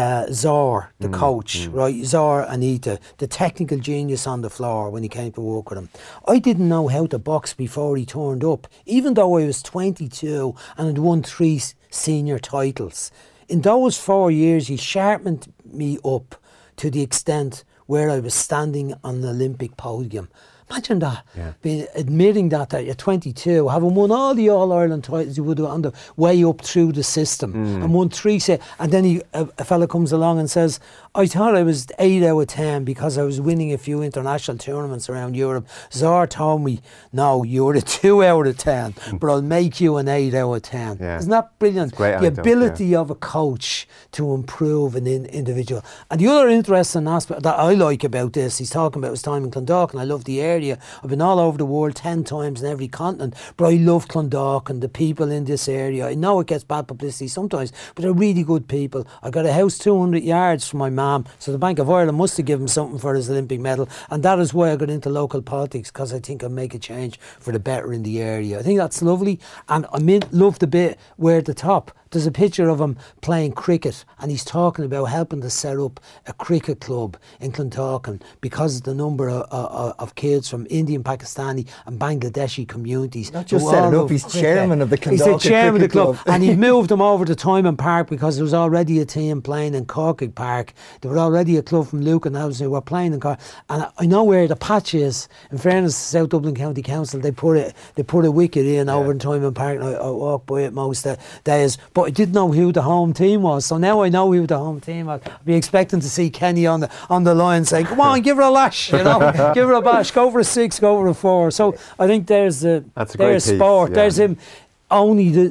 Zor, the coach, right? Zor Anita, the technical genius on the floor when he came to work with him. I didn't know how to box before he turned up, even though I was 22 and had won 3 senior titles. In those 4 years, he sharpened me up to the extent where I was standing on the Olympic podium. Imagine that, admitting that you're 22, having won all the All-Ireland titles you would have on the way up through the system, and won 3 and then a fella comes along and says, "I thought I was 8 out of 10 because I was winning a few international tournaments around Europe. Zor told me, no, you're a 2 out of 10, but I'll make you an 8 out of 10. Yeah. Isn't that brilliant? The ability of a coach to improve an individual. And the other interesting aspect that I like about this, he's talking about his time in Clondalk, and I love the area. I've been all over the world 10 times in every continent, but I love Clondalk and the people in this area. I know it gets bad publicity sometimes, but they're really good people. I got a house 200 yards from my mum, so the Bank of Ireland must have given him something for his Olympic medal, and that is why I got into local politics, because I think I'll make a change for the better in the area. I think that's lovely, and I love the bit where at the top, There's a picture of him playing cricket, and he's talking about helping to set up a cricket club in Clontarkin because of the number of kids from Indian, Pakistani and Bangladeshi communities. Not just who set all it up, love he's cricket. chairman of the He's the Clontarkin chairman of the Cricket club. Club. And he moved them over to Tymon Park because there was already a team playing in Corkig Park. There were already a club from Lucan House who were playing in Cork. And I know where the patch is. In fairness to South Dublin County Council, they put a wicket in over in Tymon Park, and I walk by it most days. But I didn't know who the home team was. So now I know who the home team was. I'd be expecting to see Kenny on the line saying, "Come on, give her a lash, give her a bash, go for a 6, go for a 4." So I think there's sport. Yeah. There's him. Only the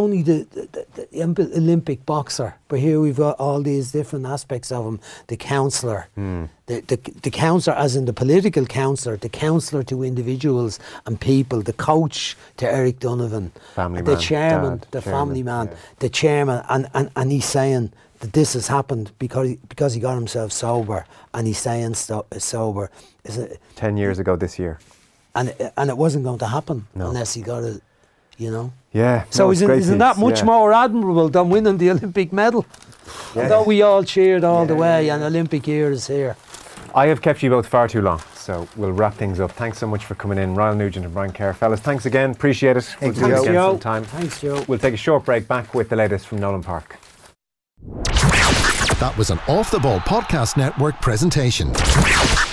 Olympic boxer, but here we've got all these different aspects of him. The counsellor, the counsellor, as in the political counsellor, the counsellor to individuals and people, the coach to Eric Donovan, the chairman, the family man, the chairman, and he's saying that this has happened because he got himself sober, and he's saying sober. 10 years ago this year, and it wasn't going to happen unless he got it. Yeah. So isn't that much more admirable than winning the Olympic medal? Yeah. Although we all cheered all the way, and Olympic year is here. I have kept you both far too long, so we'll wrap things up. Thanks so much for coming in, Ryle Nugent and Brian Kerr. Fellas, thanks again. Appreciate it. We'll do it again sometime. Thanks, Joe. We'll take a short break. Back with the latest from Nolan Park. That was an Off the Ball Podcast Network presentation.